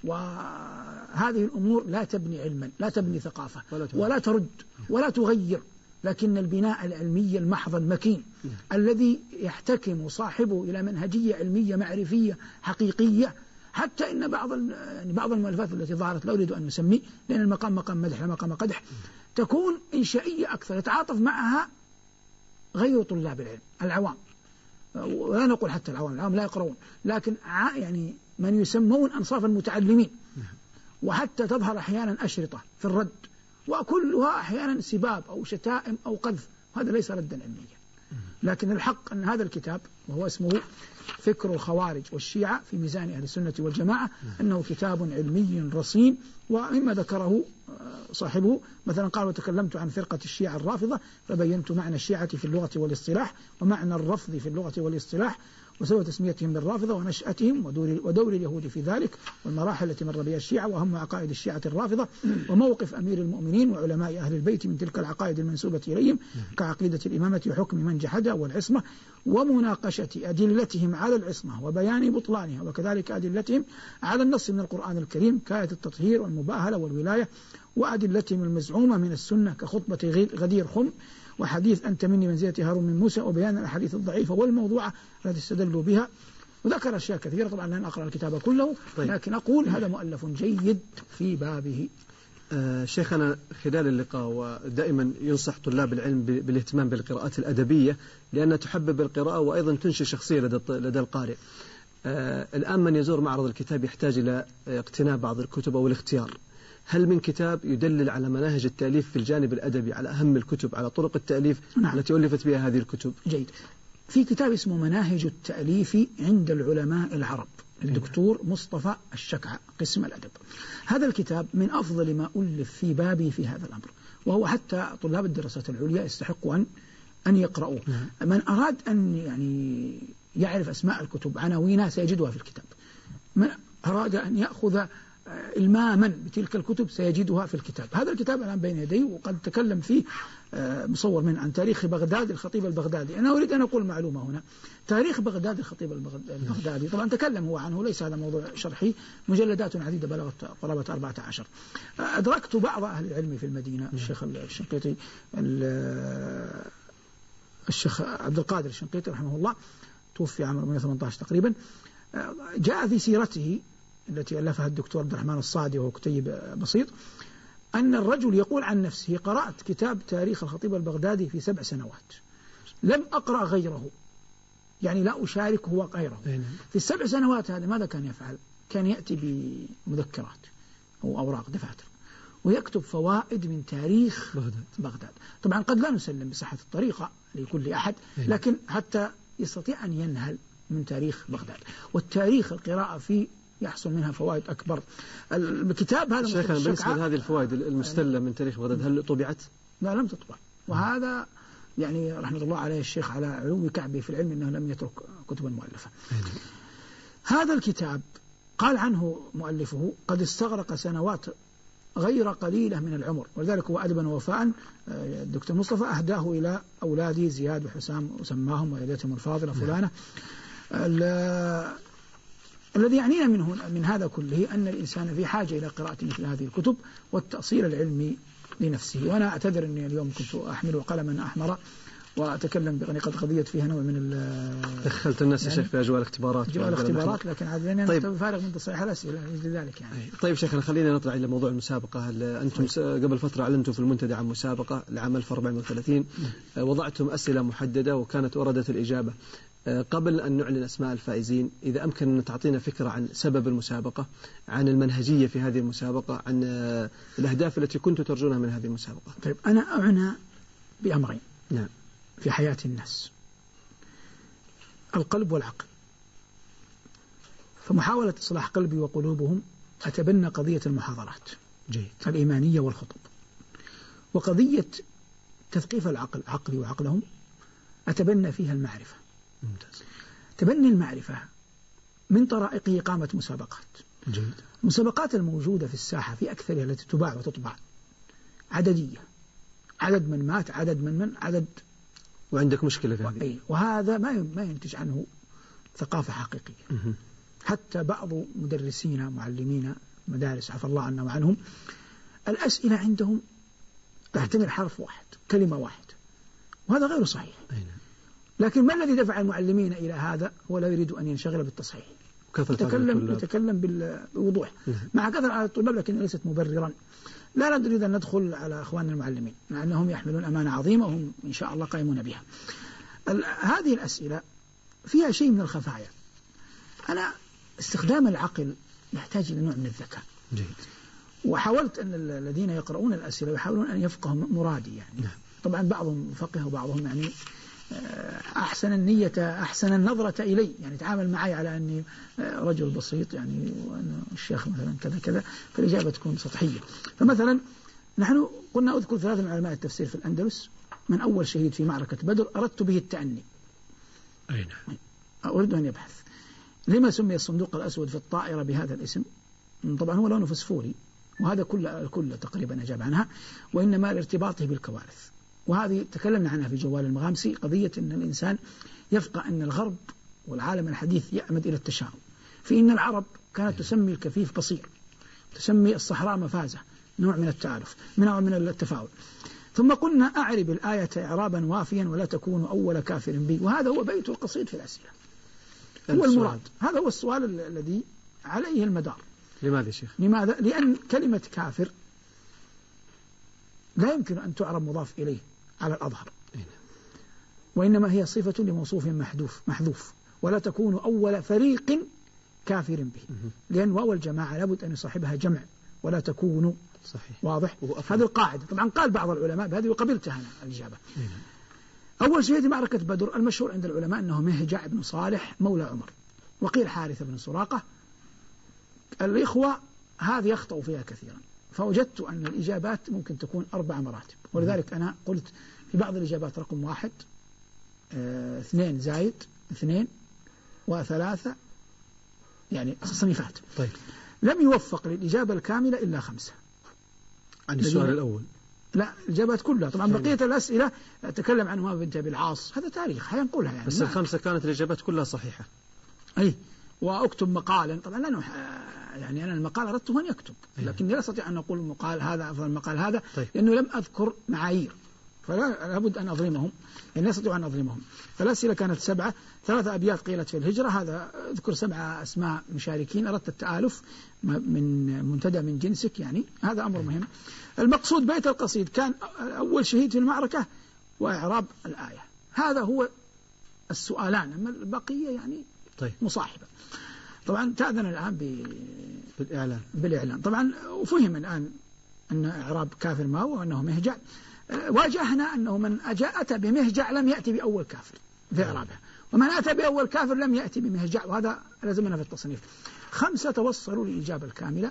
وهذه الأمور لا تبني علما، لا تبني ثقافة، ولا ترد ولا تغير، لكن البناء العلمي المحض المكين الذي يحتكم صاحبه إلى منهجية علمية معرفية حقيقية. حتى إن بعض المؤلفات التي ظهرت، لا أريد أن نسمي لأن المقام مقام مدح لا مقام قدح، تكون إنشائية أكثر، يتعاطف معها غير طلاب العلم العوام، ولا نقول حتى العوام لا يقرؤون، لكن يعني من يسمون أنصاف المتعلمين، وحتى تظهر أحيانا أشرطة في الرد، وكلها أحيانا سباب أو شتائم أو قذف، هذا ليس ردا علميا. لكن الحق أن هذا الكتاب وهو اسمه فكر الخوارج والشيعة في ميزان أهل السنة والجماعة أنه كتاب علمي رصين. ومما ذكره صاحبه مثلا قال: وتكلمت عن فرقة الشيعة الرافضة فبينت معنى الشيعة في اللغة والاصطلاح ومعنى الرفض في اللغة والاصطلاح وسبب تسميتهم بالرافضة ونشأتهم ودور اليهود في ذلك والمراحل التي مر بها الشيعة وهم عقائد الشيعة الرافضة وموقف أمير المؤمنين وعلماء أهل البيت من تلك العقائد المنسوبة إليهم كعقيدة الإمامة وحكم من جحدها والعصمة ومناقشة أدلتهم على العصمة وبيان بطلانها وكذلك أدلتهم على النص من القرآن الكريم كآية التطهير والمباهلة والولاية وأدلتهم المزعومة من السنة كخطبة غدير خم وحديث أنت مني منزلة هارون من موسى وبيان الأحاديث الضعيفة والموضوعة التي استدلوا بها. وذكر أشياء كثيرة، طبعا لن أقرأ الكتاب كله. لكن أقول هذا مؤلف جيد في بابه. شيخنا خلال اللقاء ودائما ينصح طلاب العلم بالاهتمام بالقراءات الأدبية لأنها تحبب القراءة وأيضا تنشئ شخصية لدى القارئ. الآن من يزور معرض الكتاب يحتاج إلى اقتناء بعض الكتب أو الاختيار. هل من كتاب يدلل على مناهج التأليف في الجانب الأدبي، على أهم الكتب، على طرق التأليف التي ألفت بها هذه الكتب؟ جيد. في كتاب اسمه مناهج التأليف عند العلماء العرب الدكتور مصطفى الشكعة قسم الأدب. هذا الكتاب من أفضل ما ألف في بابي في هذا الأمر، وهو حتى طلاب الدراسات العليا يستحقوا أن يقرأوه. من أراد أن يعني يعرف أسماء الكتب عناوينها سيجدها في الكتاب. من أراد أن يأخذ إلماما بتلك الكتب سيجدها في الكتاب. هذا الكتاب الآن بين يدي وقد تكلم فيه مصور منه عن تاريخ بغداد الخطيب البغدادي. أنا أريد أن أقول معلومة هنا. تاريخ بغداد الخطيب البغدادي طبعا تكلم هو عنه، ليس هذا موضوع شرحي، مجلدات عديدة بلغت قرابة 14. أدركت بعض أهل العلم في المدينة، الشيخ الشنقيطي الشيخ عبد القادر الشنقيطي رحمه الله توفي عام 18 تقريبا، جاء في سيرته التي ألفها الدكتور عبد الرحمن الصادي وهو كتيب بسيط أن الرجل يقول عن نفسه: قرأت كتاب تاريخ الخطيب البغدادي في 7 سنوات لم أقرأ غيره، يعني لا أشاركه غيره. في 7 سنوات هذه ماذا كان يفعل؟ كان يأتي بمذكرات أو أوراق دفاتر ويكتب فوائد من تاريخ بغداد. طبعا قد لا نسلم بصحة الطريقة لكل أحد، لكن حتى يستطيع أن ينهل من تاريخ بغداد. والتاريخ القراءة فيه يحصل منها فوائد أكبر. الكتاب هذا شيخنا بالنسبة لهذه الفوائد المستلة من تاريخ بغداد هل طبعت؟ لا لم تطبع. وهذا يعني رحمة الله عليه الشيخ على علو كعبه في العلم أنه لم يترك كتبا مؤلفة. هذا الكتاب قال عنه مؤلفه قد استغرق سنوات غير قليلة من العمر، ولذلك هو أدبا ووفاء الدكتور مصطفى أهداه إلى أولادي زياد وحسام وسماهم وإليتهم الفاضلة فلانة. الذي يعنينا من هذا كله أن الإنسان في حاجة إلى قراءة مثل هذه الكتب والتأصيل العلمي لنفسه. وأنا أعتذر أني اليوم كنت أحمل قلما أحمر وأتكلم قد قضيت فيها نوع من دخلت الناس يعني في أجواء الاختبارات لكن عاد لأنني طيب. أنت فارغ من تصحيح الأسئلة لذلك يعني. طيب شيخنا خلينا نطلع إلى موضوع المسابقة. أنتم قبل فترة أعلنتم في المنتدى عن مسابقة لعام 1430 وضعتم أسئلة محددة وكانت وردت الإجابة. قبل أن نعلن أسماء الفائزين، إذا أمكن أن تعطينا فكرة عن سبب المسابقة، عن المنهجية في هذه المسابقة، عن الأهداف التي كنت ترجونها من هذه المسابقة. طيب، أنا أعنى بأمرين نعم في حياة الناس: القلب والعقل. فمحاولة إصلاح قلبي وقلوبهم أتبنى قضية المحاضرات الإيمانية والخطب، وقضية تثقيف العقل، عقلي وعقلهم، أتبنى فيها المعرفة. ممتاز. تبني المعرفة من طرائقه إقامة مسابقات. جيد. المسابقات الموجودة في الساحة في أكثرها التي تباع وتطبع عددية، عدد من مات، عدد من عدد، وعندك مشكلة في هذه. وهذا ما ينتج عنه ثقافة حقيقية. حتى بعض مدرسين معلمين مدارس عفى الله عنا وعنهم، الأسئلة عندهم تحتمل حرف واحد، كلمة واحدة، وهذا غير صحيح. لكن ما الذي دفع المعلمين إلى هذا؟ هو لا يريد أن ينشغل بالتصحيح، يتكلم بوضوح مع كثرة على الطلاب، لكن ليست مبررا. لا نريد أن ندخل على أخواننا المعلمين، مع أنهم يحملون أمانة عظيمة وهم إن شاء الله قائمون بها. هذه الأسئلة فيها شيء من الخفايا. أنا استخدام العقل يحتاج إلى نوع من الذكاء. جيد. وحاولت أن الذين يقرؤون الأسئلة يحاولون أن يفقهوا مرادي يعني. طبعا بعضهم فقه وبعضهم يعني أحسن النية، أحسن النظرة إلي، يعني تعامل معي على أني رجل بسيط يعني، وأنا الشيخ مثلا كذا كذا، فالإجابة تكون سطحية. فمثلا نحن قلنا أذكر 3 من علماء التفسير في الأندلس، من أول شهيد في معركة بدر أردت به التأني. أين؟ أريد أن يبحث لما سمي الصندوق الأسود في الطائرة بهذا الاسم. طبعا هو لونه فسفوري، وهذا الكل تقريبا أجاب عنها، وإنما لارتباطه بالكوارث. وهذه تكلمنا عنها في جوال المغامسي، قضية أن الإنسان يفقه أن الغرب والعالم الحديث يعمد إلى التشاؤم، في أن العرب كانت تسمي الكفيف بصير، تسمي الصحراء مفازة، نوع من التعارف، نوع من التفاؤل. ثم قلنا أعرب الآية إعرابا وافيا ولا تكون أول كافر بي، وهذا هو بيت القصيد في الأسئلة، هو المراد. هذا هو السؤال الذي عليه المدار. لماذا شيخ؟ لماذا؟ لأن كلمة كافر لا يمكن أن تعرب مضاف إليه على الأظهر، وإنما هي صفة لموصوف محذوف، ولا تكون أول فريق كافر به، لأن واو الجماعة لابد أن يصاحبها جمع، ولا تكون. صحيح. واضح؟ هذه القاعدة. طبعا قال بعض العلماء بهذه وقبلتها أنا الإجابة. أول شيء في معركة بدر المشهور عند العلماء أنه مهجع بن صالح مولى عمر، وقيل حارثة بن سراقة. الإخوة هذه يخطئوا فيها كثيرا، فوجدت أن الإجابات ممكن تكون 4 مراتب، ولذلك أنا قلت في بعض الإجابات رقم 1 2 زائد 2 و3، يعني صنيفات. طيب. لم يوفق للإجابة الكاملة إلا 5 عن السؤال الأول. لا، الإجابات كلها. طبعا بقية الأسئلة أتكلم عنها بنت أبي العاص، هذا تاريخ هينقلها يعني، بس ال5 كانت الإجابات كلها صحيحة. أي، وأكتب مقالا. طبعا لا يعني أنا المقال أردته أن يكتب، لكن لا أستطيع أن أقول المقال هذا أفضل المقال هذا. طيب. لأنه لم أذكر معايير، فلا بد أن أظلمهم، يعني لا أستطيع أن أظلمهم. فالأسئلة كانت 7، 3 أبيات قيلت في الهجرة، هذا أذكر 7 أسماء مشاركين، أردت التآلف من منتدى من جنسك، يعني هذا أمر مهم. المقصود بيت القصيد كان أول شهيد في المعركة وإعراب الآية، هذا هو السؤالان، أما البقية يعني طيب. مصاحبة. طبعا تأذن الآن بالإعلان. طبعا وفهم الآن أن إعراب كافر ما هو، وأنه مهجع. واجهنا أنه من أتى بمهجع لم يأتي بأول كافر في إعرابها، ومن أتى بأول كافر لم يأتي بمهجع، وهذا لازمنا في التصنيف. 5 توصلوا للإجابة الكاملة.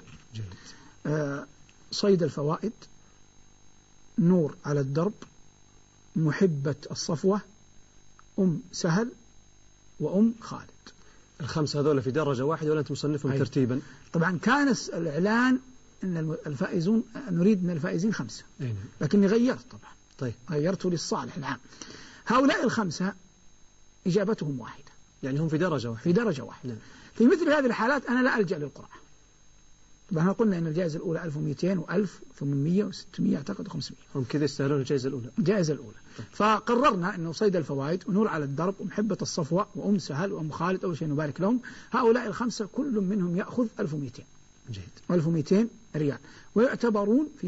صيد الفوائد، نور على الدرب، محبة الصفوة، سهل، خالد. ال5 هذول في درجة واحدة ولا أنت مصنفهم ترتيبا؟ طبعا كان الإعلان أن الفائزون نريد من الفائزين 5، لكني غيرت طبعا. طيب. غيرته للصالح العام. هؤلاء ال5 إجابتهم واحدة، يعني هم في درجة واحدة. نعم. في مثل هذه الحالات أنا لا ألجأ للقرعة. طبعا قلنا أن الجائزة الأولى 1200 و1800 و600 أعتقد 500. هم كذا يستاهلون الجائزة الأولى. طيب. فقررنا أنه صيد الفوائد ونور على الدرب ومحبة الصفوة سهل خالد، أول شيء نبارك لهم. هؤلاء ال5 كل منهم يأخذ 1200. جيد. 1200 ريال، ويعتبرون في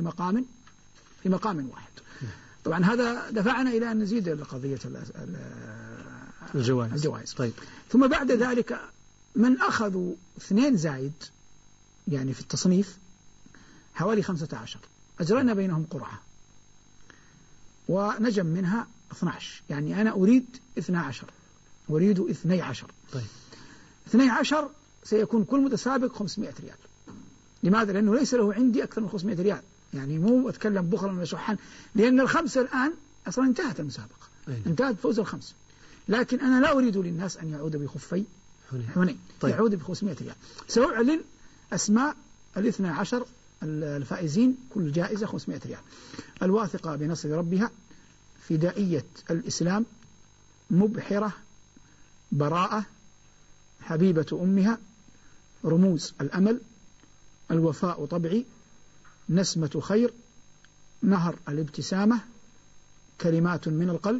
مقام واحد. طبعا هذا دفعنا إلى أن نزيد قضية الجوائز. طيب. ثم بعد ذلك من أخذوا 2 زايد يعني في التصنيف حوالي 15 أجرينا بينهم قرعة ونجم منها 12. يعني أنا أريد 12 أريد 12. طيب. 12 سيكون كل متسابق 500 ريال. لماذا؟ لأنه ليس له عندي أكثر من 500 ريال. يعني مو أتكلم بخلا ولا شحا، لأن ال5 الآن أصلا انتهت المسابقة. انتهت بفوز ال5. لكن أنا لا أريد للناس أن يعود بخفي حنين. طيب. يعود ب500 ريال. سأعلن أسماء 12 الفائزين، كل جائزة 500 ريال. الواثقة بنصر ربها، فدائية الإسلام، مبحرة، براءة، حبيبة أمها، رموز الأمل، الوفاء طبعي، نسمة خير، نهر الابتسامة، كلمات من القلب،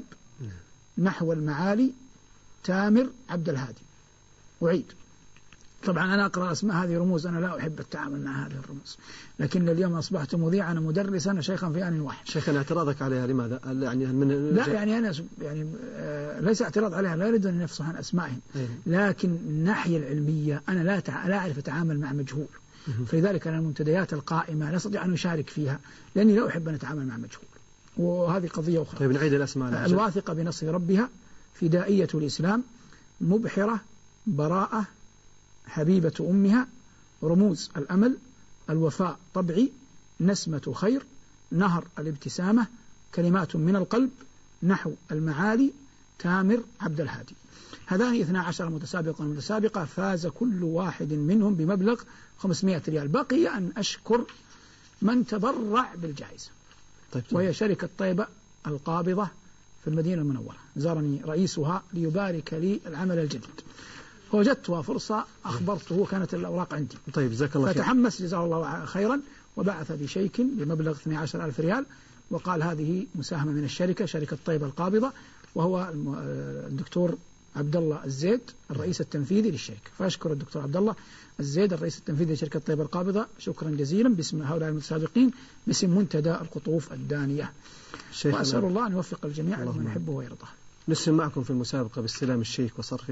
نحو المعالي، تامر عبد الهادي. أعيد. طبعا أنا أقرأ أسماء هذه رموز، أنا لا أحب التعامل مع هذه الرموز، لكن اليوم أصبحت مذيعا مدرسا شيخا في آن واحد. شيخنا اعتراضك عليها لماذا؟ يعني لا يعني أنا يعني ليس اعتراض عليها، لا أريد أن نفصح عن أسمائهم، لكن الناحية العلمية أنا لا أعرف أتعامل مع مجهول. فلذلك أنا المنتديات القائمة لا أستطيع أن أشارك فيها، لأني لا أحب أن أتعامل مع مجهول، وهذه قضية أخرى. طيب نعيد الأسماء. الواثقة بنصر ربها، فدائية الإسلام، مبحرة، براءة، حبيبة أمها، رموز الأمل، الوفاء طبعي، نسمة خير، نهر الابتسامة، كلمات من القلب، نحو المعالي، تامر عبد الهادي. هذان 12 متسابقا ومتسابقة، فاز كل واحد منهم بمبلغ 500 ريال. بقي أن أشكر من تبرع بالجائزة. طيب. وهي شركة طيبة القابضة في المدينة المنورة. زارني رئيسها ليبارك لي العمل الجديد، فوجدتها فرصة أخبرته، كانت الأوراق عندي. طيب جزاك الله خير. فتحمس جزاه الله خيرا، وبعث بشيك بمبلغ 12,000 ريال، وقال هذه مساهمة من الشركة، شركة طيبة القابضة، وهو الدكتور عبد الله الزيد الرئيس التنفيذي للشركة. فأشكر الدكتور عبد الله الزيد الرئيس التنفيذي لشركة طيبة القابضة شكرا جزيلا باسم هؤلاء المتسابقين، باسم منتدى القطوف الدانية. وأسأل الله أن يوفق الجميع لمن يحبه ويرضاه. نسلم معكم في المسابقة باستلام الشيك وصرفه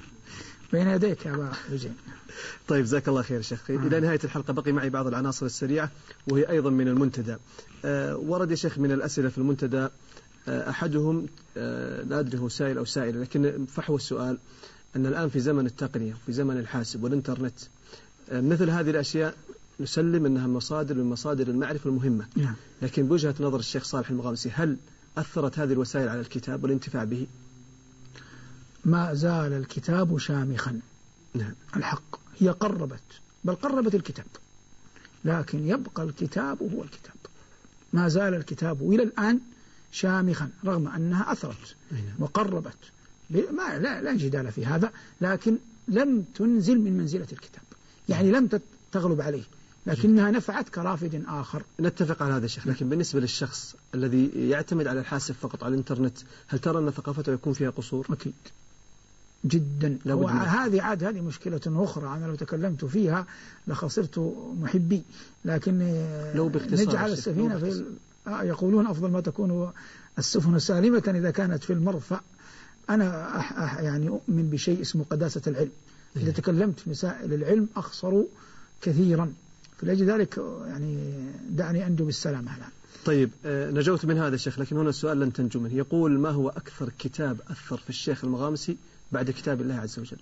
بين يديك يا أبا رجين. طيب جزاك الله خير شيخ. إلى نهاية الحلقة بقي معي بعض العناصر السريعة وهي أيضا من المنتدى. ورد يا شيخ من الأسئلة في المنتدى أحدهم لا أدري هو سائل أو سائلة، لكن فحوى السؤال أن الآن في زمن التقنية وفي زمن الحاسب والإنترنت مثل هذه الأشياء نسلم أنها مصادر من مصادر المعرفة المهمة، لكن بوجهة نظر الشيخ صالح المغامسي هل أثرت هذه الوسائل على الكتاب والانتفاع به؟ ما زال الكتاب شامخا. نعم. الحق هي قربت، بل قربت الكتاب، لكن يبقى الكتاب هو الكتاب. ما زال الكتاب إلى الآن شامخا رغم أنها أثرت وقربت، لا جدال في هذا، لكن لم تنزل من منزلة الكتاب، يعني لم تغلب عليه، لكنها نفعت كرافد آخر. نتفق على هذا الشيخ، لكن بالنسبة للشخص الذي يعتمد على الحاسب فقط على الإنترنت هل ترى أن ثقافته يكون فيها قصور؟ أكيد جدا. هذه مشكلة أخرى أنا لو تكلمت فيها لخسرت محبي، لكن لو نجعل السفينة في يقولون أفضل ما تكون السفن سالمة إذا كانت في المرفأ. أنا يعني أؤمن بشيء اسمه قداسة العلم. إذا تكلمت في مسائل العلم أخسر كثيرا، فلأجل ذلك يعني دعني أنجو بالسلامة الآن. طيب نجوت من هذا الشيخ، لكن هنا السؤال لن تنجو منه. يقول ما هو أكثر كتاب أثر في الشيخ المغامسي بعد كتاب الله عز وجل؟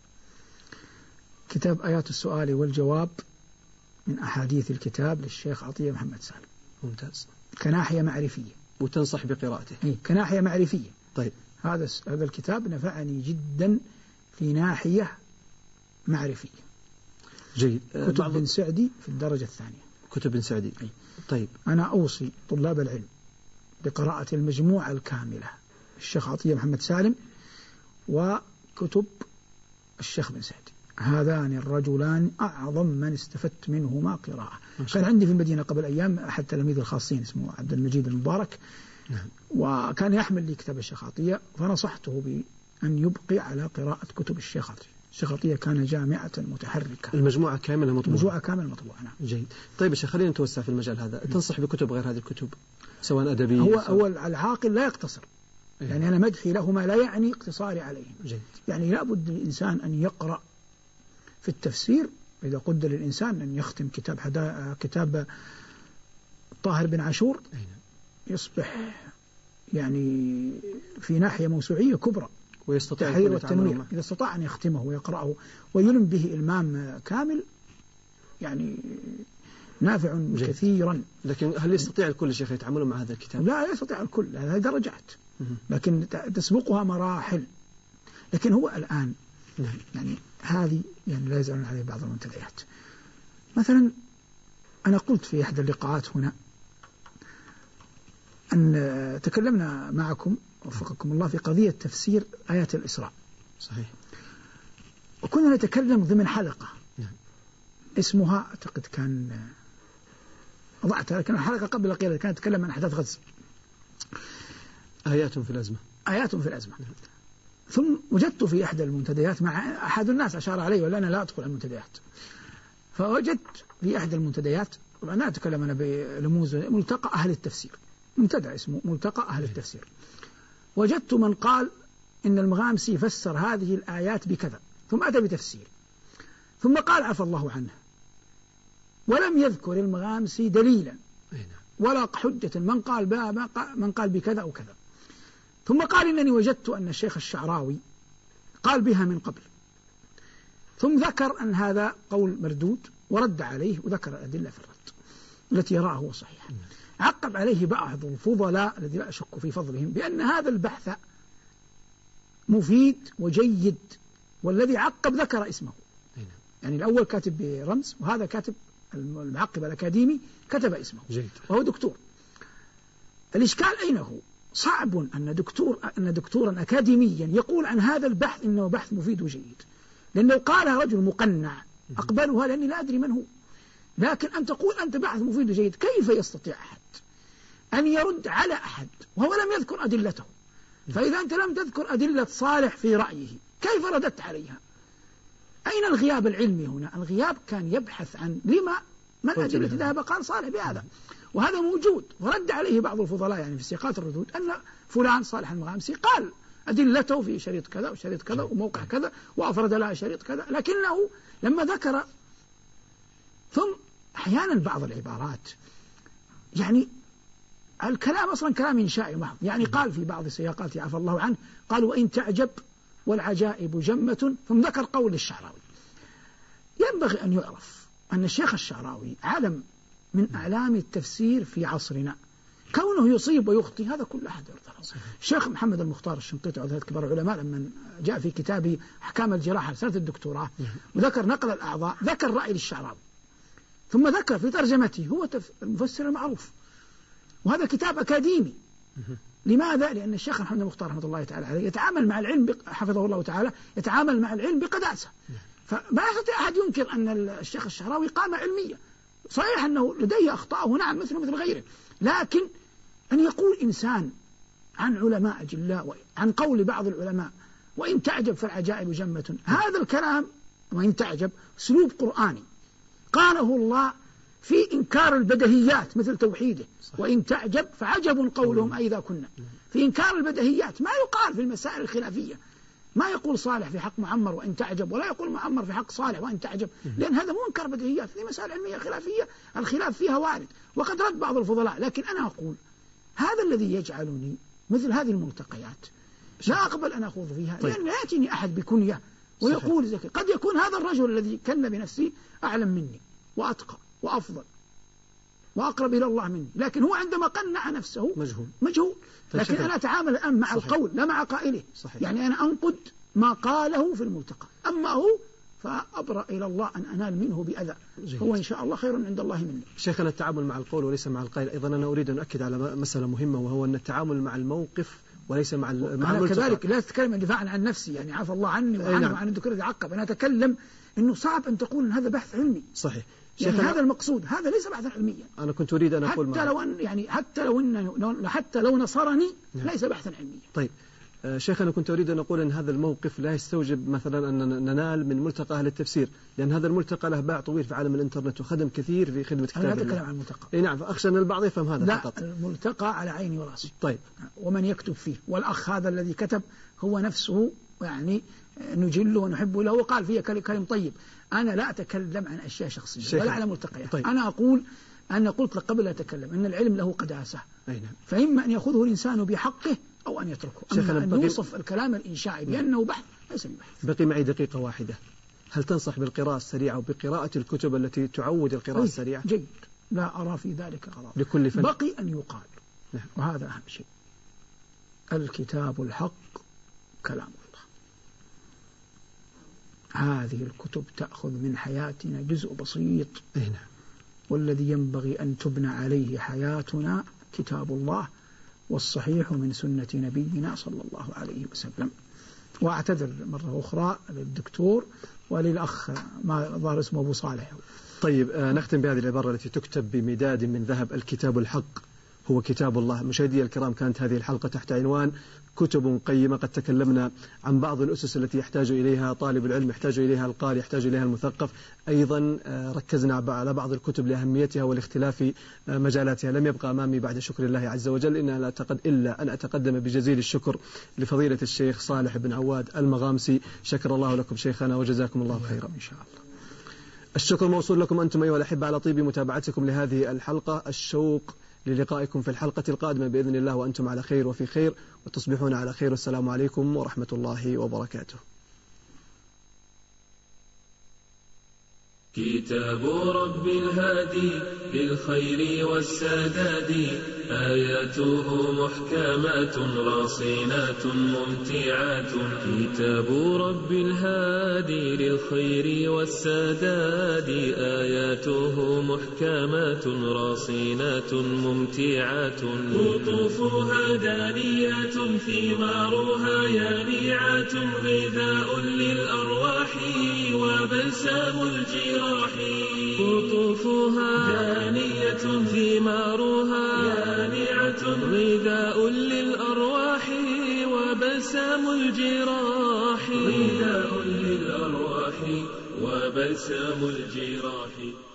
كتاب آيات السؤال والجواب من أحاديث الكتاب للشيخ عطية محمد سالم. ممتاز. كناحية معرفية. وتنصح بقراءته؟ كناحية معرفية. طيب. هذا الكتاب نفعني جدا في ناحية معرفية. جيد. كتب بن سعدي في الدرجة الثانية. كتب بن سعدي. طيب. أنا أوصي طلاب العلم بقراءة المجموعة الكاملة الشيخ عطية محمد سالم وكتب الشيخ بن سعدي. هذان الرجلان أعظم من استفدت منهما قراءة. كان عندي في المدينة قبل أيام أحد تلاميذ الخاصين اسمه عبد المجيد المبارك، وكان يحمل لي كتاب الشيخ عطية، فنصحته بأن يبقي على قراءة كتب الشيخ عطية. الشيخ عطية كان جامعة متحركة. المجموعة كاملة مطبوعة. المجموعة كاملة مطبوعة. نعم. جيد. طيب الشيخ خلينا نتوسع في المجال هذا. تنصح بكتب غير هذه الكتب سواء أدبية؟ هو العاقل لا يقتصر يعني أنا مدحي لهما لا يعني اقتصاري عليهم. يعني لابد للإنسان أن يقرأ في التفسير. إذا قدر للإنسان أن يختم كتاب طاهر بن عاشور يصبح يعني في ناحية موسوعية كبرى، ويستطيع التحرير والتنوير. إذا استطاع أن يختمه ويقرأه ويلم به إلمام كامل يعني نافع كثيرا. لكن هل يستطيع الكل شيخ يتعاملون مع هذا الكتاب؟ لا يستطيع الكل، هذه درجات، لكن تسبقها مراحل. لكن هو الآن يعني هذه يعني لا يزالون عليه بعض المنتديات. مثلا أنا قلت في إحدى اللقاءات هنا أن تكلمنا معكم وفقكم الله في قضية تفسير آيات الإسراء. صحيح. وكنا نتكلم ضمن حلقة اسمها أعتقد كان أضعتها، لكن الحلقة قبل قليل كانت تتكلم عن أحداث غزة، آيات في الأزمة. آيات في الأزمة. ثم وجدت في إحدى المنتديات مع أحد الناس أشار علي ولا أنا لا أدخل المنتديات، فوجدت في إحدى المنتديات، وأنا أتكلم أنا بلموز ملتقى أهل التفسير، منتدى اسمه ملتقى أهل التفسير، وجدت من قال إن المغامسي فسر هذه الآيات بكذا ثم أتى بتفسير، ثم قال عفى الله عنه، ولم يذكر المغامسي دليلا ولا حجة من قال بكذا أو كذا. ثم قال إنني وجدت أن الشيخ الشعراوي قال بها من قبل، ثم ذكر أن هذا قول مردود ورد عليه وذكر الأدلة في الرد التي يراه هو صحيح. عقب عليه بعض الفضلاء الذي لا أشك في فضلهم بأن هذا البحث مفيد وجيد، والذي عقب ذكر اسمه، يعني الأول كاتب برمز وهذا كاتب المعقب الأكاديمي كتب اسمه وهو دكتور. الإشكال أين هو؟ صعب أن دكتورا أكاديميا يقول عن هذا البحث إنه بحث مفيد وجيد، لأن لو قالها رجل مقنع أقبلها لأني لا أدري من هو، لكن أن تقول أنت بحث مفيد وجيد، كيف يستطيع أحد أن يرد على أحد وهو لم يذكر أدلته؟ فإذا أنت لم تذكر أدلة صالح في رأيه كيف رددت عليها؟ أين الغياب العلمي هنا؟ الغياب كان يبحث عن من الأدلة ذهب قال صالح بهذا، وهذا موجود. ورد عليه بعض الفضلاء يعني في سياقات الردود أن فلان صالح المغامسي قال أدلته في شريط كذا وشريط كذا وموقع كذا وأفرد لها شريط كذا، لكنه لما ذكر ثم أحيانا بعض العبارات يعني الكلام أصلا كلام إنشائي محض، يعني قال في بعض السياقات عفى الله عنه قال وإن تعجب والعجائب جمة، ثم ذكر قول الشعراوي. ينبغي أن يعرف أن الشيخ الشعراوي علم من أعلام التفسير في عصرنا، كونه يصيب ويخطي هذا كل أحد يرضى. الشيخ محمد المختار الشنقيطي وهذا كبار العلماء لما جاء في كتابه أحكام الجراحة سنة الدكتوراه وذكر نقل الأعضاء ذكر رأي للشعراوي، ثم ذكر في ترجمته هو المفسر المعروف، وهذا كتاب أكاديمي. لماذا؟ لأن الشيخ محمد المختار رحمة الله تعالى عليه يتعامل مع العلم حفظه الله تعالى يتعامل مع العلم بقداسة، فما يستطيع أحد ينكر أن الشيخ الشعراوي قامة علمية. صحيح أنه لديه أخطاء نعم مثل غيره، لكن أن يقول إنسان عن علماء أجلاء عن قول بعض العلماء وإن تعجب فالعجائب جمة، هذا الكلام وإن تعجب أسلوب قرآني قاله الله في إنكار البدهيات مثل توحيده، وإن تعجب فعجب قولهم أئذا كنا، في إنكار البدهيات ما يقال في المسائل الخلافية، ما يقول صالح في حق معمر وإن تعجب، ولا يقول معمر في حق صالح وإن تعجب، لأن هذا مو إنكار بدهيات، هذه مسائل علمية خلافية الخلاف فيها وارد، وقد رد بعض الفضلاء. لكن أنا أقول هذا الذي يجعلني مثل هذه الملتقيات لا أقبل أن أخوض فيها، لأن لا يأتيني أحد بكنية ويقول زكي. قد يكون هذا الرجل الذي كن بنفسه أعلم مني وأتقى وأفضل وأقرب إلى الله مني، لكن هو عندما قنع نفسه مجهول. لكن أنا أتعامل الآن مع القول لا مع قائله، يعني أنا أنقد ما قاله في الملتقى، أما هو فأبرأ إلى الله أن أنال منه بأذى، هو إن شاء الله خير عند الله مني. شيخنا التعامل مع القول وليس مع القائل، أيضا أنا أريد أن أؤكد على مسألة مهمة، وهو أن التعامل مع الموقف وليس مع الملتقى. كذلك لا تتكلم دفاعا عن نفسي، يعني عفى الله عني وعنه وعن الدكتور يتعقب، أنا أتكلم أنه صعب أن تقول أن هذا بحث علمي. صحيح. يعني هذا المقصود، هذا ليس بحثا علميا. أنا كنت أريد أن أقول حتى لو نصرني ليس بحثا علميا. طيب شيخنا كنت أريد أن أقول أن هذا الموقف لا يستوجب مثلا أن ننال من ملتقى أهل التفسير، لأن هذا الملتقى له باع طويل في عالم الإنترنت وخدم كثير في خدمة كتاب الله. أنا أتكلم عن الملتقى. إيه نعم، فأخشى أن البعض يفهم هذا لا فقط. الملتقى على عيني ورأسي. طيب. ومن يكتب فيه، والأخ هذا الذي كتب هو نفسه يعني نجله ونحبه له، وقال فيه كلام طيب. أنا لا أتكلم عن أشياء شخصية ولا على ملتقيات. طيب. أنا أقول أنا قلت لك قبل لا أتكلم أن العلم له قداسة. نعم. فإما أن يأخذه الإنسان بحقه أو أن يتركه. أما أن يوصف الكلام الإنشائي بأنه بحث ليس بحث. بقي معي دقيقة واحدة. هل تنصح بالقراءة السريعة وبقراءة الكتب التي تعود القراءة السريعة؟ جيد، لا أرى في ذلك غرض. لكل فن. بقي أن يقال. نعم. وهذا أهم شيء. الكتاب الحق كلام الله. هذه الكتب تأخذ من حياتنا جزء بسيط. نعم. والذي ينبغي أن تبنى عليه حياتنا كتاب الله والصحيح من سنة نبينا صلى الله عليه وسلم. وأعتذر مرة أخرى للدكتور وللأخ ما ظهر اسمه أبو صالح. طيب نختم بهذه العبارة التي تكتب بمداد من ذهب: الكتاب الحق هو كتاب الله. مشاهدي الكرام، كانت هذه الحلقة تحت عنوان كتب قيمة. قد تكلمنا عن بعض الأسس التي يحتاج إليها طالب العلم، يحتاج إليها القارئ، يحتاج إليها المثقف. أيضا ركزنا على بعض الكتب لأهميتها ولاختلاف مجالاتها. لم يبقى أمامي بعد شكر الله عز وجل إلا أن أتقدم بجزيل الشكر لفضيلة الشيخ صالح بن عواد المغامسي. شكر الله لكم شيخنا وجزاكم الله خيرا. إن شاء الله. الشكر موصول لكم أنتم أيها الأحبة على طيب متابعتكم لهذه الحلقة. الشوق للقائكم في الحلقة القادمة بإذن الله وأنتم على خير وفي خير، وتصبحون على خير. والسلام عليكم ورحمة الله وبركاته. كتاب رب الهادي للخير والسداد، آياته محكمات رصينات ممتعات. كتاب رب الهادي للخير والسداد، آياته محكمات رصينات ممتعات. قطوفها دانيات ثمارها يانعات، غذاء للأرواح وبلسام الجراح. قطوفها دانية ثمارها يانعة، غذاء للأرواح وبلسام الجراح. غذاء للأرواح وبلسام الجراح.